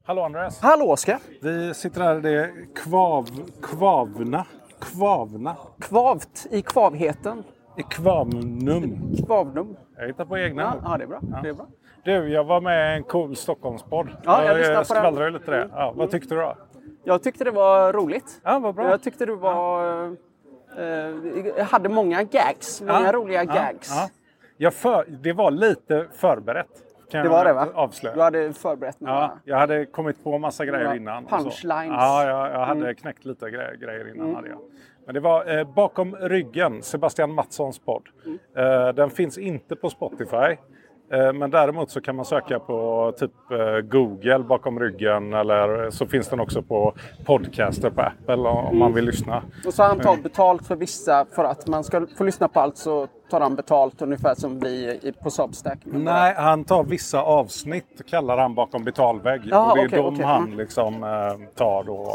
Hallå Andreas. Hallå Oskar. Vi sitter här, det är kvavna. Kvavt i kvavheten. I kvavnum. Kvavnum. Jag hittar på egna. Ja, det är bra. Ja. Det är bra. Du, jag var med i en cool Stockholmspodd. Ja, jag lyssnade på skvallrade lite det. Ja, vad tyckte du då? Jag tyckte det var roligt. Ja, vad bra. Jag tyckte du var... Jag hade många gags. Många roliga gags. Ja. Det var lite förberett. Det var det, va? Avslöja. Du hade förberett några... Ja, jag hade kommit på massa grejer innan. Punchlines. Ja, jag hade knäckt lite grejer innan. Hade jag. Men det var Bakom ryggen, Sebastian Mattssons podd. Den finns inte på Spotify. Men däremot så kan man söka på typ Google Bakom ryggen. Eller så finns den också på podcaster på Apple om man vill lyssna. Och så har han tagit betalt för vissa. För att man ska få lyssna på allt så tar han betalt ungefär som vi på Substack. Nej, han tar vissa avsnitt kallar han Bakom betalvägg. Och det är han liksom tar då...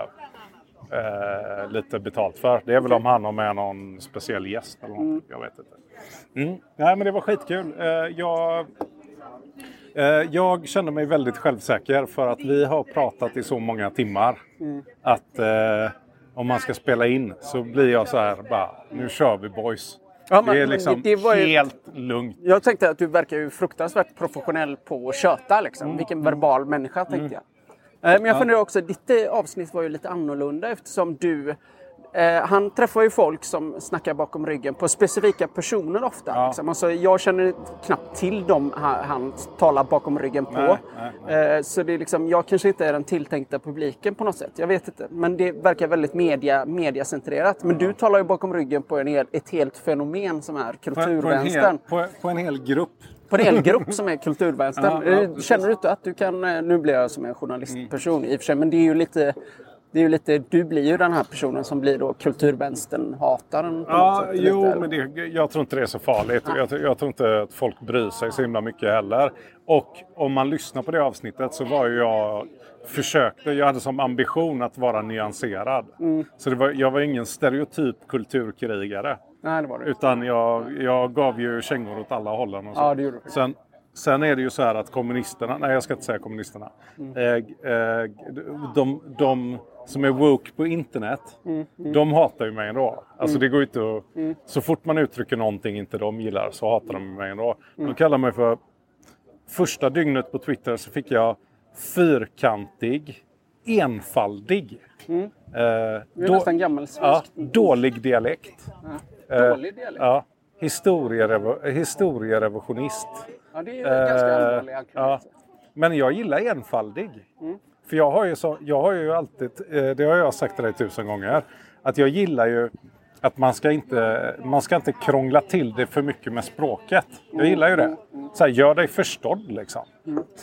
lite betalt för. Det är väl om han har med någon speciell gäst eller något. Jag vet inte. Nej, men det var skitkul. Jag kände mig väldigt självsäker för att vi har pratat i så många timmar att om man ska spela in så blir jag så här bara, nu kör vi boys. Ja, det är liksom det var helt lugnt. Jag tänkte att du verkar ju fruktansvärt professionell på att köta liksom. Vilken verbal människa tänkte jag. Men jag funderar också, ditt avsnitt var ju lite annorlunda eftersom du... han träffar ju folk som snackar bakom ryggen på specifika personer ofta. Ja. Liksom. Alltså, jag känner knappt till dem han talar bakom ryggen på. Nej. Så det är liksom, jag kanske inte är den tilltänkta publiken på något sätt. Jag vet inte. Men det verkar väldigt mediacentrerat. Men du talar ju bakom ryggen på ett helt fenomen som är kulturvänstern. På en hel grupp. På en hel grupp som är kulturvänstern. Känner du inte att du kan... Nu blir jag som en journalistperson i och för sig. Men det är ju lite... Du blir ju den här personen som blir då kulturvänstern-hataren på något sätt. Jo, men jag tror inte det är så farligt. Jag tror inte att folk bryr sig så himla mycket heller. Och om man lyssnar på det avsnittet så var ju jag hade som ambition att vara nyanserad. Så jag var ingen stereotyp kulturkrigare. Nej, det var det. Utan jag gav ju kängor åt alla hållen och så. Ja, det gjorde du. Sen är det ju så här att kommunisterna, nej jag ska inte säga kommunisterna, de som är woke på internet, de hatar ju mig ändå. Alltså det går inte att, så fort man uttrycker någonting inte de gillar så hatar de mig ändå. De kallar mig för, första dygnet på Twitter så fick jag fyrkantig, enfaldig. Det är nästan gammelsvensk. Dålig dialekt. Dålig dialekt? Ja. Historierevisionist. Ja, det är ganska allvarlig anklagelse. Men jag gillar enfaldig. För jag har ju alltid, det har jag sagt till dig 1000 gånger, att jag gillar ju att man ska inte krångla till det för mycket med språket. Jag gillar ju det. Så här, gör dig förstådd liksom. Så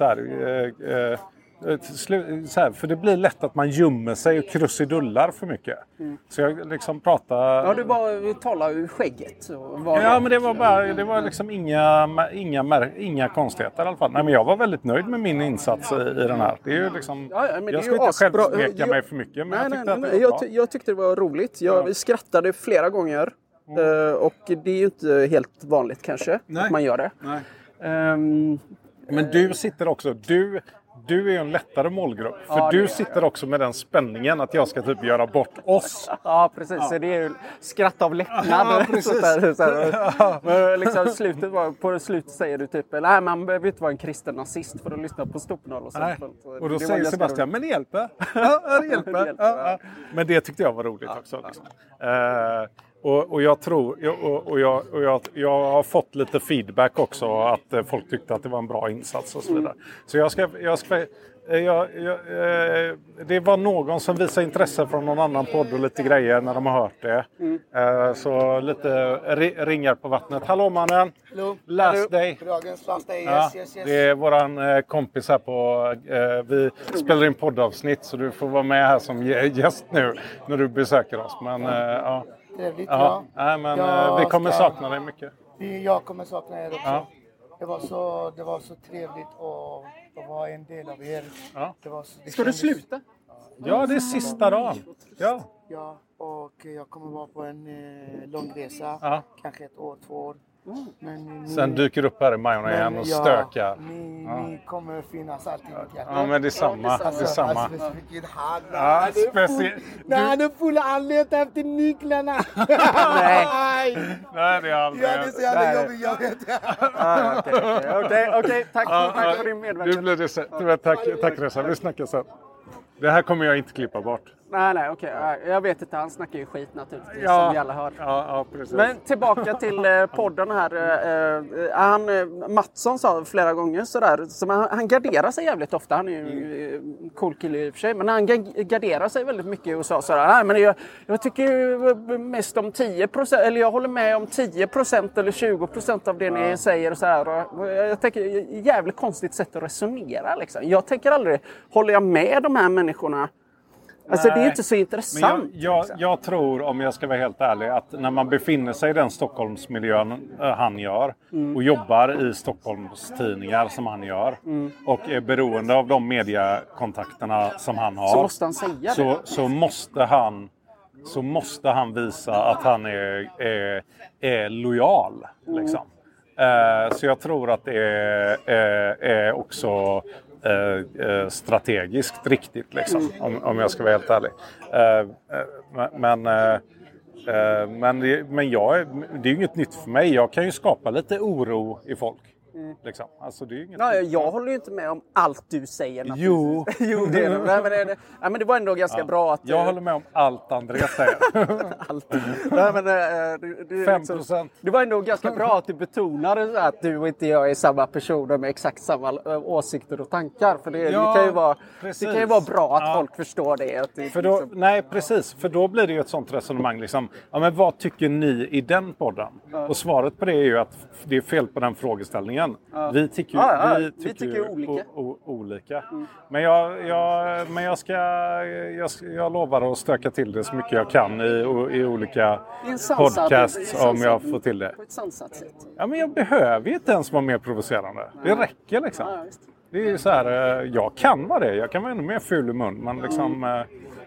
här, för det blir lätt att man gömmer sig och krusidullar för mycket. Så jag liksom pratar... Ja, du talar ur skägget. Ja, men det var liksom inga konstigheter i alla fall. Nej, men jag var väldigt nöjd med min insats i den här. Det är ju liksom... jag ska inte självsmeka mig för mycket. Men jag tyckte det var roligt. Jag skrattade flera gånger. Och det är ju inte helt vanligt kanske att man gör det. Nej. Men du sitter också... Du är en lättare målgrupp. För du sitter också med den spänningen att jag ska typ göra bort oss. Ja, precis. Så det är ju skratt av lättnad. Ja, precis. Men liksom, på slutet säger du typ, nej man behöver inte vara en kristen nazist för att lyssna på Stoppenhåll och sånt. Och då säger Sebastian, men det hjälper. Ja, det hjälper. Men det tyckte jag var roligt också. Liksom. Och jag tror, jag har fått lite feedback också att folk tyckte att det var en bra insats och så vidare. Så det var någon som visade intresse från någon annan podd och lite grejer när de har hört det. Så lite ringar på vattnet. Hallå mannen! Hello. Last day. Last day, yes. Det är våran kompis här på... vi spelar in poddavsnitt så du får vara med här som gäst nu när du besöker oss. Men ja... Trevligt, vi kommer sakna dig mycket. Jag kommer sakna er också. Ja. Det var så trevligt att vara en del av er. Ja. Ska du sluta? Ja, det är sista dagen. Ja, och jag kommer vara på en lång resa. Kanske 1 år, 2 år. Men Sen dyker upp här i Majorna igen och stökar. Ni kommer finnas alltid i mitt hjärta. Ja, men det är samma. Det är samma. Alltså, vilken hand. Ja, speciellt. Nej, han är full han letar efter nycklarna. Nej. Nej, det är aldrig. Ja, det är så jävla jobbigt, jag vet. Okej. Tack för din medverkan. Det blir det så. Tack Reza, vi snackar sen. Det här kommer jag inte klippa bort. Nej, okej. Jag vet inte, han snackar ju skit naturligtvis, som vi alla hör. Ja, precis. Men tillbaka till podden här. Mattsson sa flera gånger sådär, så han garderar sig jävligt ofta. Han är ju cool kille i och för sig, men han garderar sig väldigt mycket och sa sådär, nej men jag tycker ju mest om 10%, eller jag håller med om 10% eller 20% av det ni säger och sådär. Och jag tänker, jävligt konstigt sätt att resonera liksom. Jag tänker aldrig, håller jag med de här människorna? Alltså det är inte så intressant. Men jag tror, om jag ska vara helt ärlig, att när man befinner sig i den Stockholmsmiljön han gör och jobbar i Stockholms tidningar som han gör och är beroende av de mediekontakterna som han har, så måste han säga det. Så måste han visa att han är lojal. Liksom. Så jag tror att det är också strategiskt riktigt liksom, om jag ska vara helt ärlig. Men det är ju inget nytt för mig. Jag kan ju skapa lite oro i folk. Liksom. Alltså, det är ju inget jag håller ju inte med om allt du säger. Jo, det är det. Men det var ändå ganska bra att... Jag håller med om allt Andreas säger. Allt. Nej, men, 5%. Det var ändå ganska bra att du betonade att du och inte jag är samma personer med exakt samma åsikter och tankar. För det kan ju vara bra att folk förstår det. Att det Nej, precis. För då blir det ju ett sånt resonemang. Liksom, men vad tycker ni i den podden? Och svaret på det är ju att det är fel på den frågeställningen. Vi tycker olika. Men jag lovar att stöka till det så mycket jag kan i olika podcasts om jag får till det. På ett sansat sätt. Ja, men jag behöver ju inte ens vara mer provocerande. Det räcker liksom. Det är ju så här, jag kan vara det. Jag kan vara ännu mer ful i mun. Men liksom,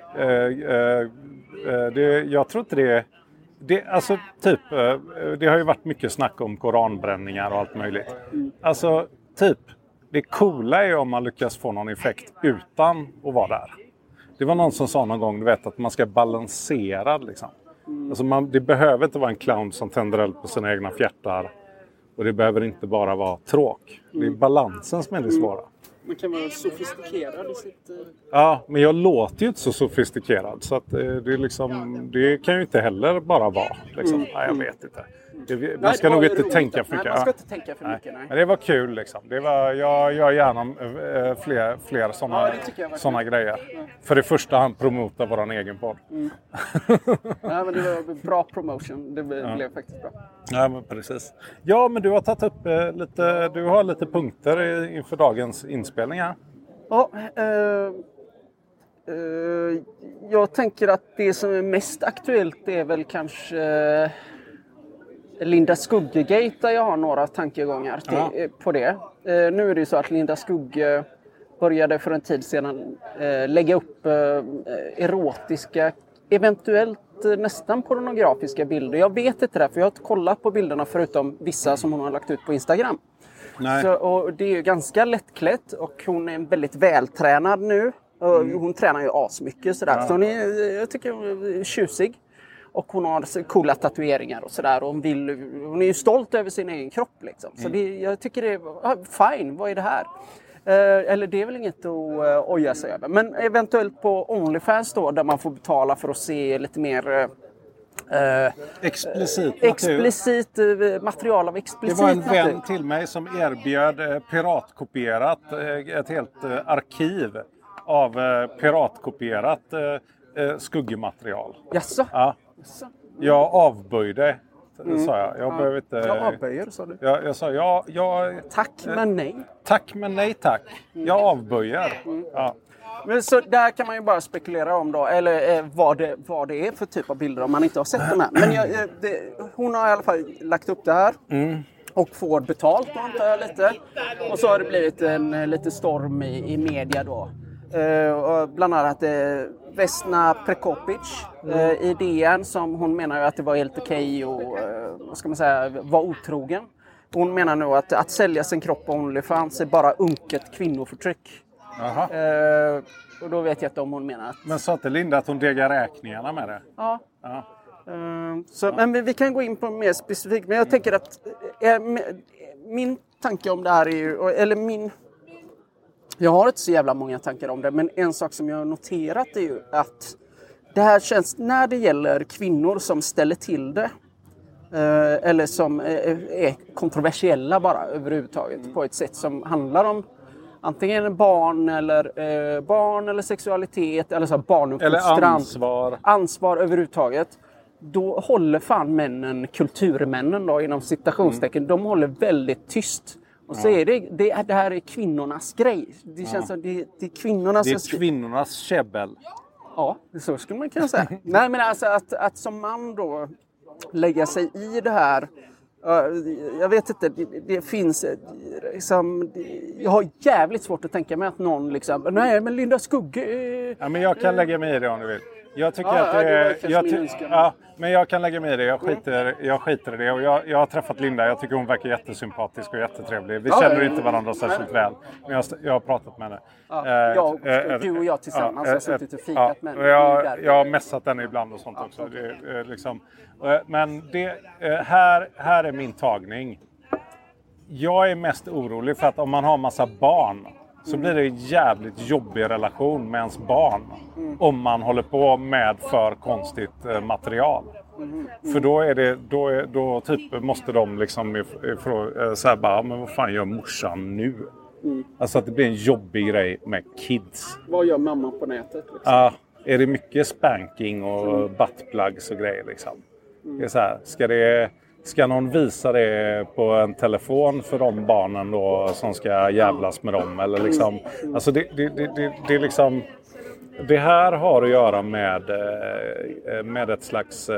jag tror inte det. Alltså typ, det har ju varit mycket snack om koranbränningar och allt möjligt. Alltså typ, det coola är om man lyckas få någon effekt utan att vara där. Det var någon som sa någon gång, du vet, att man ska balansera liksom. Alltså det behöver inte vara en clown som tänder eld på sina egna fjärtar. Och det behöver inte bara vara tråk. Det är balansen som är det svåra. Man kan vara sofistikerad i sitt... Ja, men jag låter ju inte så sofistikerad. Så att det är liksom, det kan ju inte heller bara vara. Liksom. Nej, jag vet inte. Man ska nog inte tänka för mycket. Nej, man ska inte tänka för mycket. Nej. Men det var kul liksom. Jag gör gärna fler sådana grejer. För det första hand promota vår egen podd. Nej, men det var bra promotion. Det blev faktiskt bra. Ja, men precis. Ja, men du har tagit upp lite punkter inför dagens inspelning här. Ja, jag tänker att det som är mest aktuellt är väl kanske Linda Skugge-gate, där jag har några tankegångar på det. Nu är det ju så att Linda Skugge började för en tid sedan lägga upp erotiska, eventuellt nästan pornografiska bilder. Jag vet inte det, för jag har inte kollat på bilderna förutom vissa som hon har lagt ut på Instagram. Så, och det är ju ganska lättklätt och hon är väldigt vältränad nu. Hon tränar ju asmycket sådär. Så jag tycker hon är tjusig. Och hon har coola tatueringar och sådär. Hon är ju stolt över sin egen kropp liksom. Så jag tycker det är fine, vad är det här? Eller det är väl inget att oja sig över. Men eventuellt på OnlyFans då, där man får betala för att se lite mer explicit material av explicit. Det var en vän till mig som erbjöd piratkopierat ett helt arkiv av piratkopierat skuggematerial. Jaså? Ja. Jag avböjde, sa jag. Jag behöver inte... Jag avböjer, sa du. Jag sa, tack, men nej. Tack, men nej tack. Jag avböjer. Ja. Men så där kan man ju bara spekulera om då, eller vad det är för typ av bilder om man inte har sett de här. Men hon har i alla fall lagt upp det här. Och får betalt, antar jag lite. Och så har det blivit en lite storm i media då. Och bland annat Vesna Prekopic i DN, som hon menar ju att det var helt okej och vad ska man säga, var otrogen. Hon menar nu att sälja sin kropp på OnlyFans är bara unket kvinnoförtryck. Och då vet jag inte om hon menar att... Men sa inte Linda att hon degar räkningarna med det? Ja. Men vi kan gå in på mer specifikt. Men jag tänker att min tanke om det här är ju... Jag har inte så jävla många tankar om det. Men en sak som jag har noterat är ju att det här känns... När det gäller kvinnor som ställer till det. Eller som är kontroversiella bara överhuvudtaget. På ett sätt som handlar om antingen barn eller sexualitet. Eller så barnuppfostran. Eller ansvar överhuvudtaget. Då håller fan männen, kulturmännen då, inom citationstecken, de håller väldigt tyst. Och så är det här är kvinnornas grej. Det känns som det är kvinnornas... Det är kvinnornas käbbel. Ja, så skulle man kunna säga. Nej, men alltså att som man då lägga sig i det här. Jag vet inte, det finns liksom, jag har jävligt svårt att tänka mig att någon liksom, nej men Linda Skugge... Ja, men jag kan lägga mig i det om du vill. Jag tycker att det men jag kan lägga mig i det. Jag skiter i det. Och jag har träffat Linda. Jag tycker hon verkar jättesympatisk och jättetrevlig. Vi känner inte varandra särskilt väl. Men jag har pratat med henne. Du och jag tillsammans har suttit och fikat med henne. Jag har messat henne ibland och sånt också. Liksom. Men här är min tagning. Jag är mest orolig för att om man har massa barn så blir det en jävligt jobbig relation med ens barn. Om man håller på med för konstigt material. För då typ måste de liksom säga bara, men vad fan gör morsan nu? Alltså att det blir en jobbig grej med kids. Vad gör mamman på nätet? Liksom? Är det mycket spanking och buttplugs och grejer liksom? Det är så här, ska någon visa det på en telefon för de barnen då som ska jävlas med dem? Eller liksom, alltså det är liksom, det här har att göra med ett slags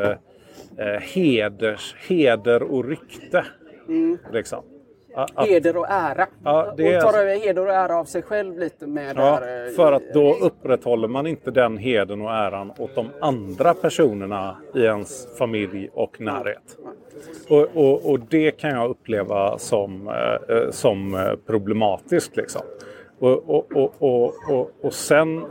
heder och rykte. Liksom. Heder och ära. Ja, det och tar över heder och ära av sig själv lite med det här. För att då upprätthåller man inte den hedern och äran åt de andra personerna i ens familj och närhet. Och det kan jag uppleva som problematiskt liksom. Och sen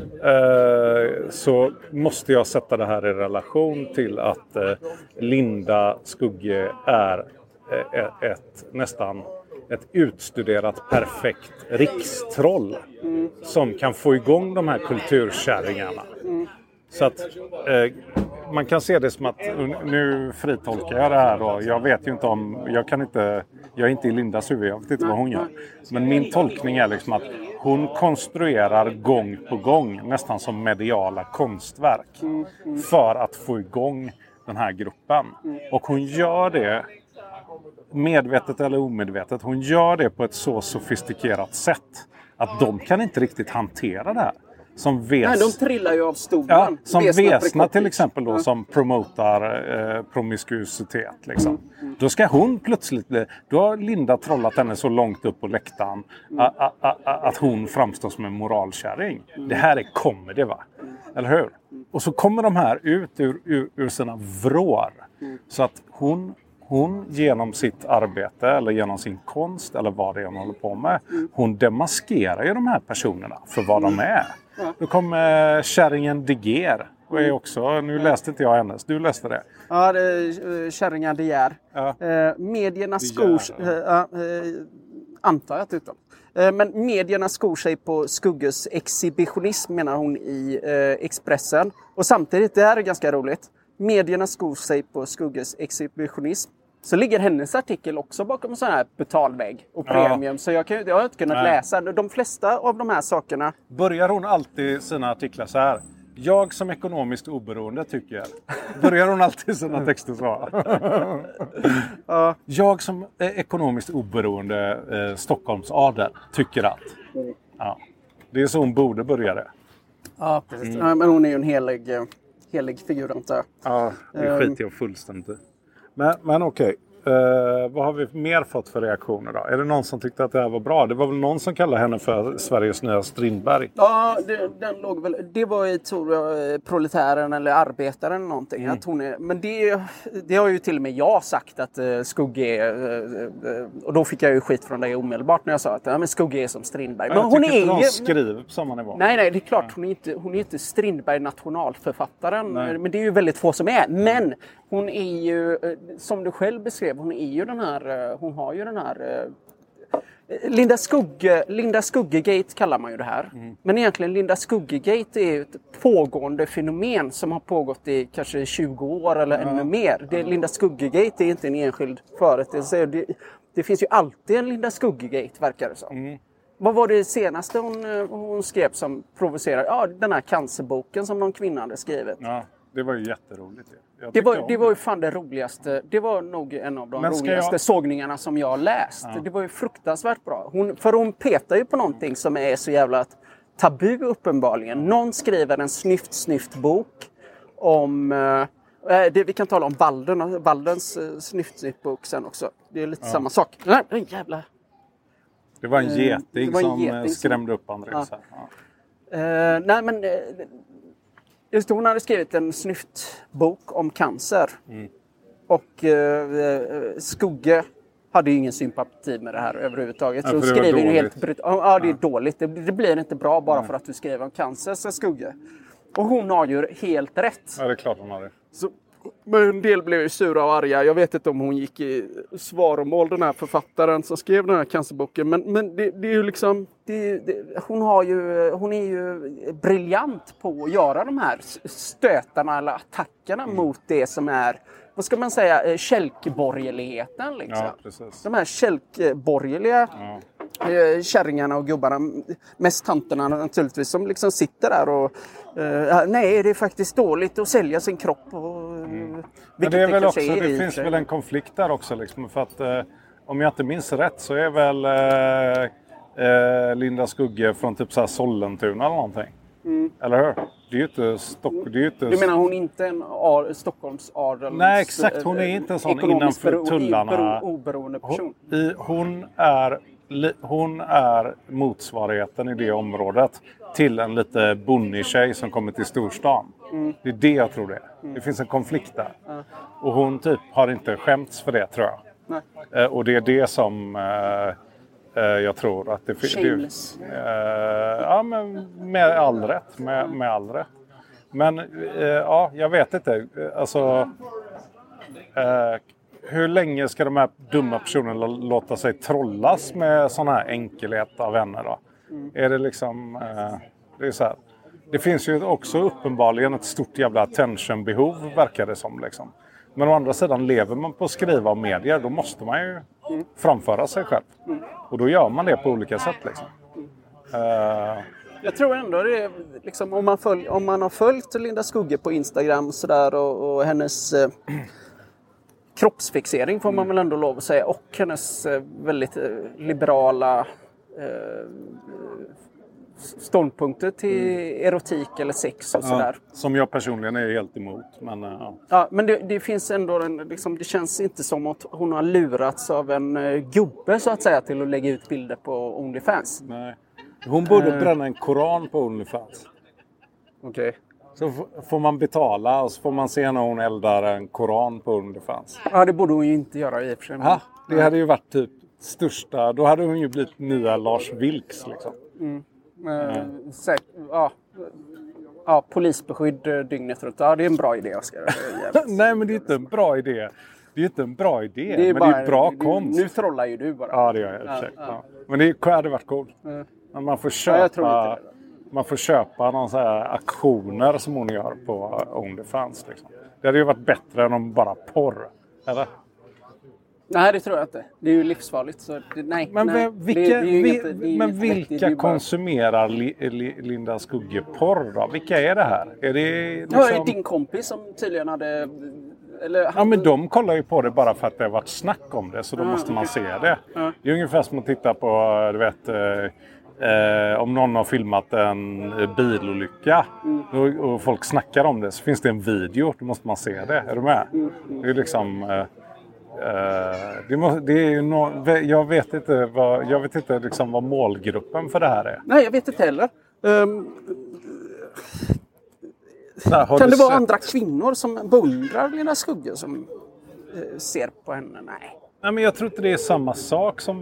så måste jag sätta det här i relation till att Linda Skugge är nästan ett utstuderat perfekt rikstroll som kan få igång de här kulturkärringarna. Så att man kan se det som att, nu fritolkar jag det här då. Jag vet ju inte om, jag är inte i Lindas huvud, jag vet inte vad hon gör. Men min tolkning är liksom att hon konstruerar gång på gång nästan som mediala konstverk för att få igång den här gruppen. Och hon gör det medvetet eller omedvetet. Hon gör det på ett så sofistikerat sätt att de kan inte riktigt hantera det här. Nej, de trillar ju av stolen. Ja, som Vesna till exempel då, som promotar promiskuitet liksom. Då ska hon plötsligt då har Linda trollat henne så långt upp på läktaren att hon framstår som en moralkärring. Det här är comedy, va? Eller hur? Och så kommer de här ut ur sina vrår. Så att hon genom sitt arbete eller genom sin konst eller vad det är hon håller på med, hon demaskerar ju de här personerna för vad de är. Då kommer kärringen De Geer och är också, nu läste inte jag hennes, du läste det. Ja, det är kärringen De Geer. Ja. Medierna skor antar jag att utan. Men medierna skor sig på Skugges exhibitionism, menar hon i Expressen. Och samtidigt, det här är ganska roligt, medierna skor sig på Skugges exhibitionism. Så ligger hennes artikel också bakom en sån här betalvägg och premium. Ja. Så jag har inte kunnat läsa. De flesta av de här sakerna... Börjar hon alltid sina artiklar så här? Jag som ekonomiskt oberoende tycker. Börjar hon alltid sina texter så? Jag som ekonomiskt oberoende Stockholms adel tycker att. Ja. Det är så hon borde börja det. Ja, precis. Ja, men hon är ju en helig figur, antar jag. Ja, det skiter jag fullständigt. Men okej. Vad har vi mer fått för reaktioner då? Är det någon som tyckte att det här var bra? Det var väl någon som kallade henne för Sveriges nya Strindberg? Ja, den låg väl... Det var ju, tror jag, Proletären eller Arbetaren eller någonting. Att hon är, men det har ju till och med jag sagt att Skugge är... Och då fick jag ju skit från dig omedelbart när jag sa att men Skugge är som Strindberg. Men hon är inte ju... skriver på samma nivå. Nej, det är klart. Hon är inte Strindberg nationalförfattaren. Nej. Men det är ju väldigt få som är. Men hon är ju, som du själv beskrev, hon är ju den här... Hon har ju den här... Linda Skugge-gate kallar man ju det här. Men egentligen Linda Skugge-gate är ju ett pågående fenomen som har pågått i kanske 20 år eller ännu mer. Linda Skugge-gate är inte en enskild företeelse. Det finns ju alltid en Linda Skugge-gate, verkar det som. Vad var det senaste hon skrev som provocerade? Ja, den här cancerboken som någon kvinna hade skrivit. Ja, det var ju jätteroligt. Det var ju fan det roligaste. Det var nog en av de roligaste sågningarna som jag har läst. Ja. Det var ju fruktansvärt bra. Hon petar ju på någonting som är så jävla tabu uppenbarligen. Någon skriver en snyft-bok om... vi kan tala om Waldens snyft-bok sen också. Det är lite samma sak. Nej, jävla... Det var en geting som skrämde upp Andreas. Ja. Nej, men... Just hon hade skrivit en snyftbok om cancer. Och Skugge hade ju ingen sympati med det här överhuvudtaget. Ja, så det skriver ju helt det är dåligt. Det blir inte bra bara för att du skriver om cancer, så Skugge. Och hon har ju helt rätt. Ja, det är klart hon har det. Men en del blev ju sura och arga. Jag vet inte om hon gick i svaromål, den här författaren som skrev den här cancerboken. Men det är ju liksom... Hon är ju briljant på att göra de här stötarna eller attackerna mot det som är... Vad ska man säga? Kälkborgerligheten liksom. Ja, precis. De här kälkborgerliga kärringarna och gubbarna, mest tanterna naturligtvis, som liksom sitter där och nej, det är faktiskt dåligt att sälja sin kropp. Men det är väl också, det finns väl en konflikt där också liksom, för att om jag inte minns rätt så är väl Linda Skugge från typ så här Sollentuna eller någonting. Eller hur? Det är ju inte Du menar hon är inte en Stockholms adel? Nej, exakt. Hon är inte en sån innanför tullarna. Oberoende person. Hon är motsvarigheten i det området till en lite bonnig tjej som kommer till storstan. Det är det jag tror det är. Det finns en konflikt där. Och hon typ har inte skämts för det, tror jag. Och det är det som jag tror att det finns. Ja, men med all rätt. Med all rätt. Men ja, jag vet inte. Alltså... hur länge ska de här dumma personerna låta sig trollas med sån här enkelhet av henne då? Är det liksom... det är så här. Det finns ju också uppenbarligen ett stort jävla attention-behov, verkar det som liksom. Men å andra sidan, lever man på att skriva om medier, då måste man ju framföra sig själv. Och då gör man det på olika sätt liksom. Jag tror ändå det är liksom, om man har följt Linda Skugge på Instagram så där, och hennes kroppsfixering får man väl ändå lov att säga, och hennes väldigt liberala ståndpunkter till erotik eller sex och sådär. Som jag personligen är helt emot. Men, ja, men det finns ändå liksom, det känns inte som att hon har lurats av en gubbe så att säga till att lägga ut bilder på OnlyFans. Nej. Hon borde bränna en koran på OnlyFans. Okej. Så får man betala och så får man se när hon eldar en koran på OnlyFans. Ja, det borde hon ju inte göra i och för sig. Ja, det hade ju varit typ största... Då hade hon ju blivit nya Lars Vilks liksom. Ja, polisbeskydd dygnet runt. Ja, det är en bra idé, Oskar. Nej, men det är inte en bra idé. Det är inte en bra idé, men det är bra konst. Nu trollar ju du bara. Ja, det gör jag. Ja. Men det hade varit coolt. Men man får köpa... Man får köpa någon så här aktioner som hon gör på OnlyFans. Liksom. Det hade ju varit bättre än om bara porr. Eller? Nej, det tror jag inte. Det är ju livsfarligt. Så nej, men vilka konsumerar Linda Skugge porr då? Vilka är det här? Är det liksom... Ja, din kompis som tydligen hade... Ja, men de kollar ju på det bara för att det har varit snack om det. Så då måste man se det. Det är ungefär som att titta på, du vet... om någon har filmat en bilolycka och folk snackar om det, så finns det en video, då måste man se det. Är du med? Det är liksom det är ju jag vet inte liksom vad målgruppen för det här är. Nej, jag vet inte heller. Kan det vara andra kvinnor som beundrar Lena Skugge som ser på henne? Nej, men jag tror inte det är samma sak som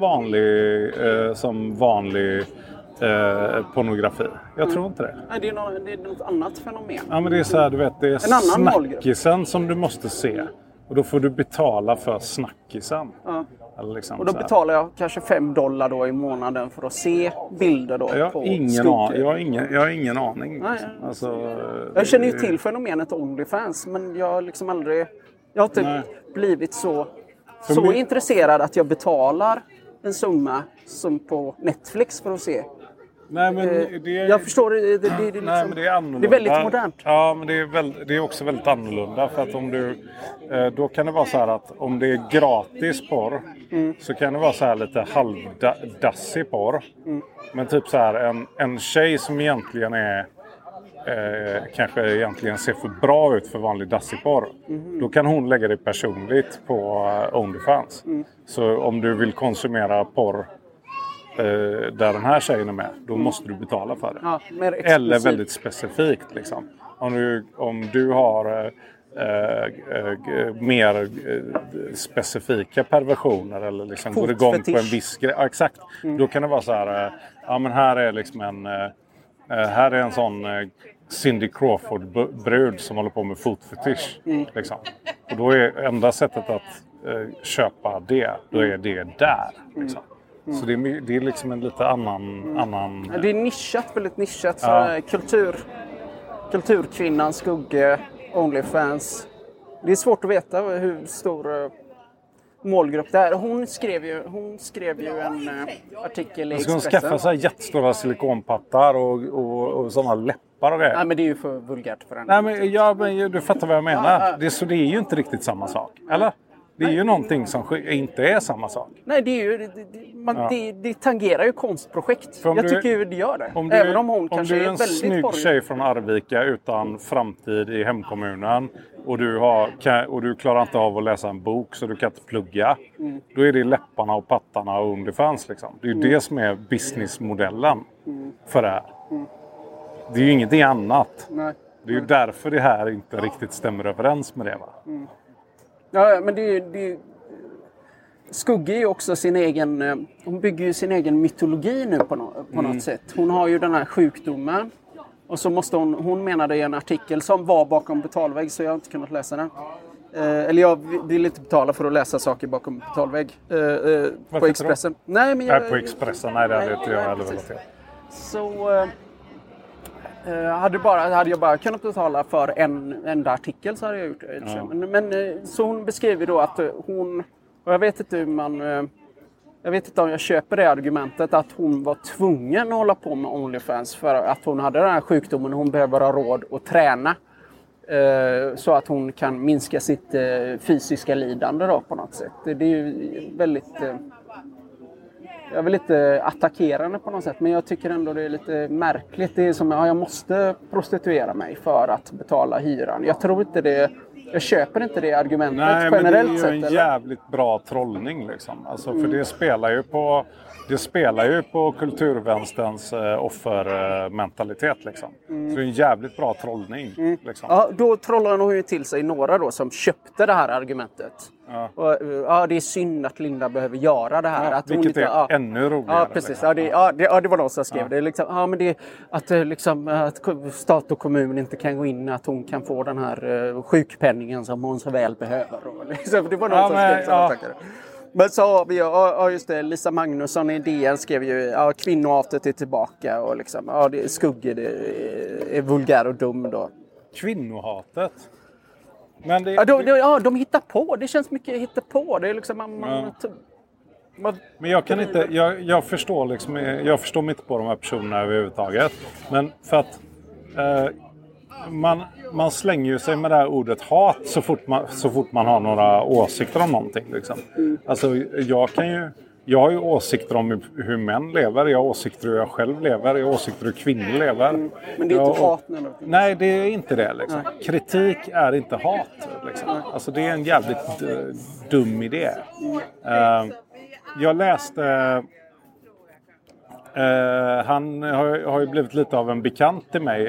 vanlig pornografi. Jag tror inte det. Nej, det är något annat fenomen. Ja, men det är så här, du vet, det är snackisen som du måste se. Och då får du betala för snackisen. Ja. Eller liksom och då betalar jag kanske $5 då i månaden för att se bilder då jag på jag har ingen aning. Nej. Alltså, jag känner ju till fenomenet OnlyFans, men jag har liksom aldrig... Jag har inte blivit så intresserad att jag betalar en summa som på Netflix för att se. Nej, men jag förstår det liksom, nej, men det är annorlunda. Det är väldigt modernt. Ja, men det är också väldigt annorlunda. För att om du, då kan det vara så här att om det är gratis porr så kan det vara så här lite halvdassig porr. Men typ så här en tjej som egentligen är kanske egentligen ser för bra ut för vanlig dassig porr. Då kan hon lägga det personligt på OnlyFans. Så om du vill konsumera porr där den här tjejen är med, då måste du betala för det. Ja, eller väldigt specifikt liksom. Om du har mer specifika perversioner eller liksom går igång på en viss grej. Ja, exakt. Då kan det vara så här, ja men här är liksom här är en sån Cindy Crawford-brud som håller på med fotfetisch. Liksom. Och då är enda sättet att köpa det, då är det där. Liksom. Så det är liksom en lite annan... Det är nischat, väldigt nischat. Ja. Kulturkvinnan, Skugge, OnlyFans. Det är svårt att veta hur stor målgrupp det är. Hon skrev ju en artikel i Expressen. Ska hon skaffa sig jättestora silikonpattar och sådana läppar och grejer? Nej, men det är ju för vulgärt för henne. Nej, men du fattar vad jag menar. Det är ju inte riktigt samma sak, eller? Det är ju någonting som inte är samma sak. Nej, det tangerar ju konstprojekt. Jag tycker ju det gör det. Även om hon kanske är väldigt porrig. Om du är en snygg tjej från Arvika utan framtid i hemkommunen och du klarar inte av att läsa en bok så du kan inte plugga. Då är det läpparna och pattarna och OnlyFans liksom. Det är ju det som är businessmodellen för det här. Det är ju ingenting annat. Nej. Det är ju därför det här inte riktigt stämmer överens med det, va? Ja, men det Skugge är ju också sin egen... Hon bygger ju sin egen mytologi nu på något sätt. Hon har ju den här sjukdomen. Och så måste hon menade i en artikel som var bakom betalvägg, så jag har inte kunnat läsa den. Eller jag vill inte betala för att läsa saker bakom betalvägg. På Expressen. Nej, men på Expressen, nej det hade inte jag heller velat göra. Så... hade jag bara kunnat betala för en enda artikel så hade jag gjort det. Ja. Men så hon beskriver då att hon, och jag vet inte om jag köper det argumentet, att hon var tvungen att hålla på med OnlyFans för att hon hade den här sjukdomen och hon behöver ha råd att träna. Så att hon kan minska sitt fysiska lidande då på något sätt. Det är ju väldigt... Jag vill inte attackera henne på något sätt, men jag tycker ändå det är lite märkligt. Det är som att jag måste prostituera mig för att betala hyran. Jag köper inte det argumentet generellt sett. Nej, men det är ju en jävligt bra trollning liksom. Alltså, för det spelar ju på kulturvänsterns offermentalitet liksom. Så det är en jävligt bra trollning. Liksom. Ja, då trollar hon ju till sig några då som köpte det här argumentet. Ja. Och, det är synd att Linda behöver göra det här. Att vilket är ännu roligare. Ja, precis. Liksom. Det var någon som skrev det. Liksom, men det att stat och kommun inte kan gå in, att hon kan få den här sjukpenningen som hon så väl behöver. Och liksom, det var någon som skrev sådana tankar. Men så har vi just det, Lisa Magnusson i DN skrev ju kvinnohatet är tillbaka och liksom, det är Skugge, det är vulgär och dum då. Kvinnohatet? Men de hittar på. Det känns mycket hitta på. Det är liksom men jag kan inte, jag förstår liksom, jag förstår mig inte på de här personerna överhuvudtaget. Men för att man slänger ju sig med det här ordet hat så fort man har några åsikter om någonting liksom. Alltså Jag har ju åsikter om hur män lever, jag har åsikter hur jag själv lever, jag har åsikter hur kvinnor lever. Men det är inte hat nu då? Nej, det är inte det. Liksom. Kritik är inte hat. Liksom. Alltså, det är en jävligt dum idé. Jag läste... han har ju blivit lite av en bekant till mig.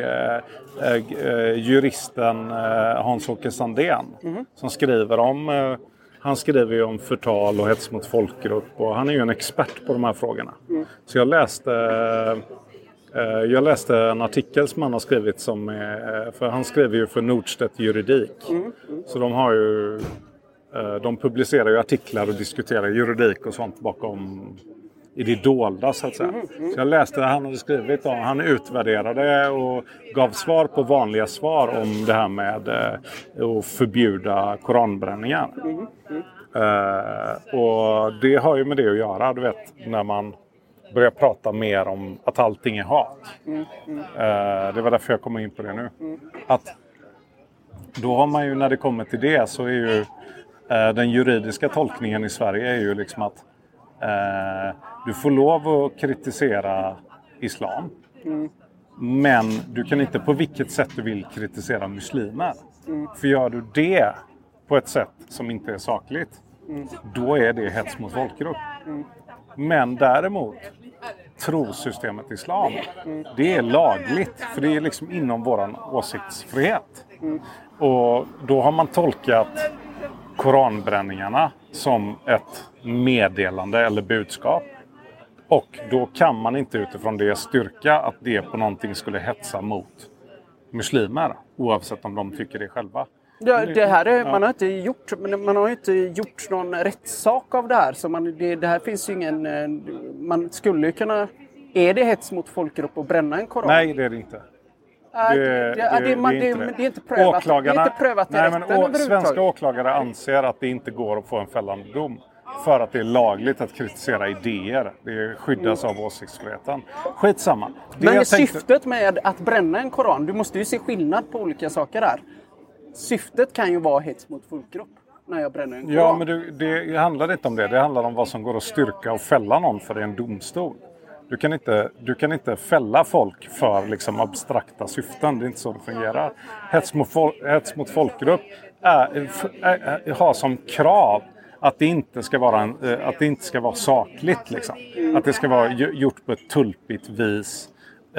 Juristen Hans-Åke Sandén. Som skriver om... Han skriver ju om förtal och hets mot folkgrupp. Och han är ju en expert på de här frågorna. Så jag läste en artikel som han har skrivit för han skriver ju för Nordstedt juridik. Så de publicerar ju artiklar och diskuterar juridik och sånt bakom i det dolda så att säga. Så jag läste det han hade skrivit om. Han utvärderade och gav svar på vanliga svar om det här med att förbjuda koranbränningar. Och det har ju med det att göra, du vet, när man börjar prata mer om att allting är hat. Det var därför jag kom in på det nu. Att då har man ju, när det kommer till det, så är ju den juridiska tolkningen i Sverige är ju liksom att du får lov att kritisera islam. Men du kan inte på vilket sätt du vill kritisera muslimer. För gör du det på ett sätt som inte är sakligt, då är det hets mot folkgrupp. Men däremot trosystemet islam, det är lagligt. För det är liksom inom våran åsiktsfrihet. Och då har man tolkat koranbränningarna som ett meddelande eller budskap. Och då kan man inte utifrån det styrka att det på någonting skulle hetsa mot muslimer. Oavsett om de tycker det själva. Ja, det här är, man har inte gjort någon rättssak av det här. Så det här finns ju ingen... Man skulle ju kunna... Är det hets mot folkgrupp att bränna en koran? Nej, det är det inte. Det är inte prövat. Åklagarna, det är inte prövat i rätten svenska åklagare anser att det inte går att få en fällande dom. För att det är lagligt att kritisera idéer. Det skyddas av åsiktsfriheten. Skitsamma. Men syftet med att bränna en koran, du måste ju se skillnad på olika saker där. Syftet kan ju vara hets mot folkgrupp när jag bränner en koran. Ja, men det handlar inte om det. Det handlar om vad som går att styrka och fälla någon för en domstol. Du kan inte fälla folk för liksom abstrakta syften. Det är inte så det fungerar. Hets mot folkgrupp har som krav att det inte ska vara sakligt. Liksom. Att det ska vara gjort på ett tulpigt vis.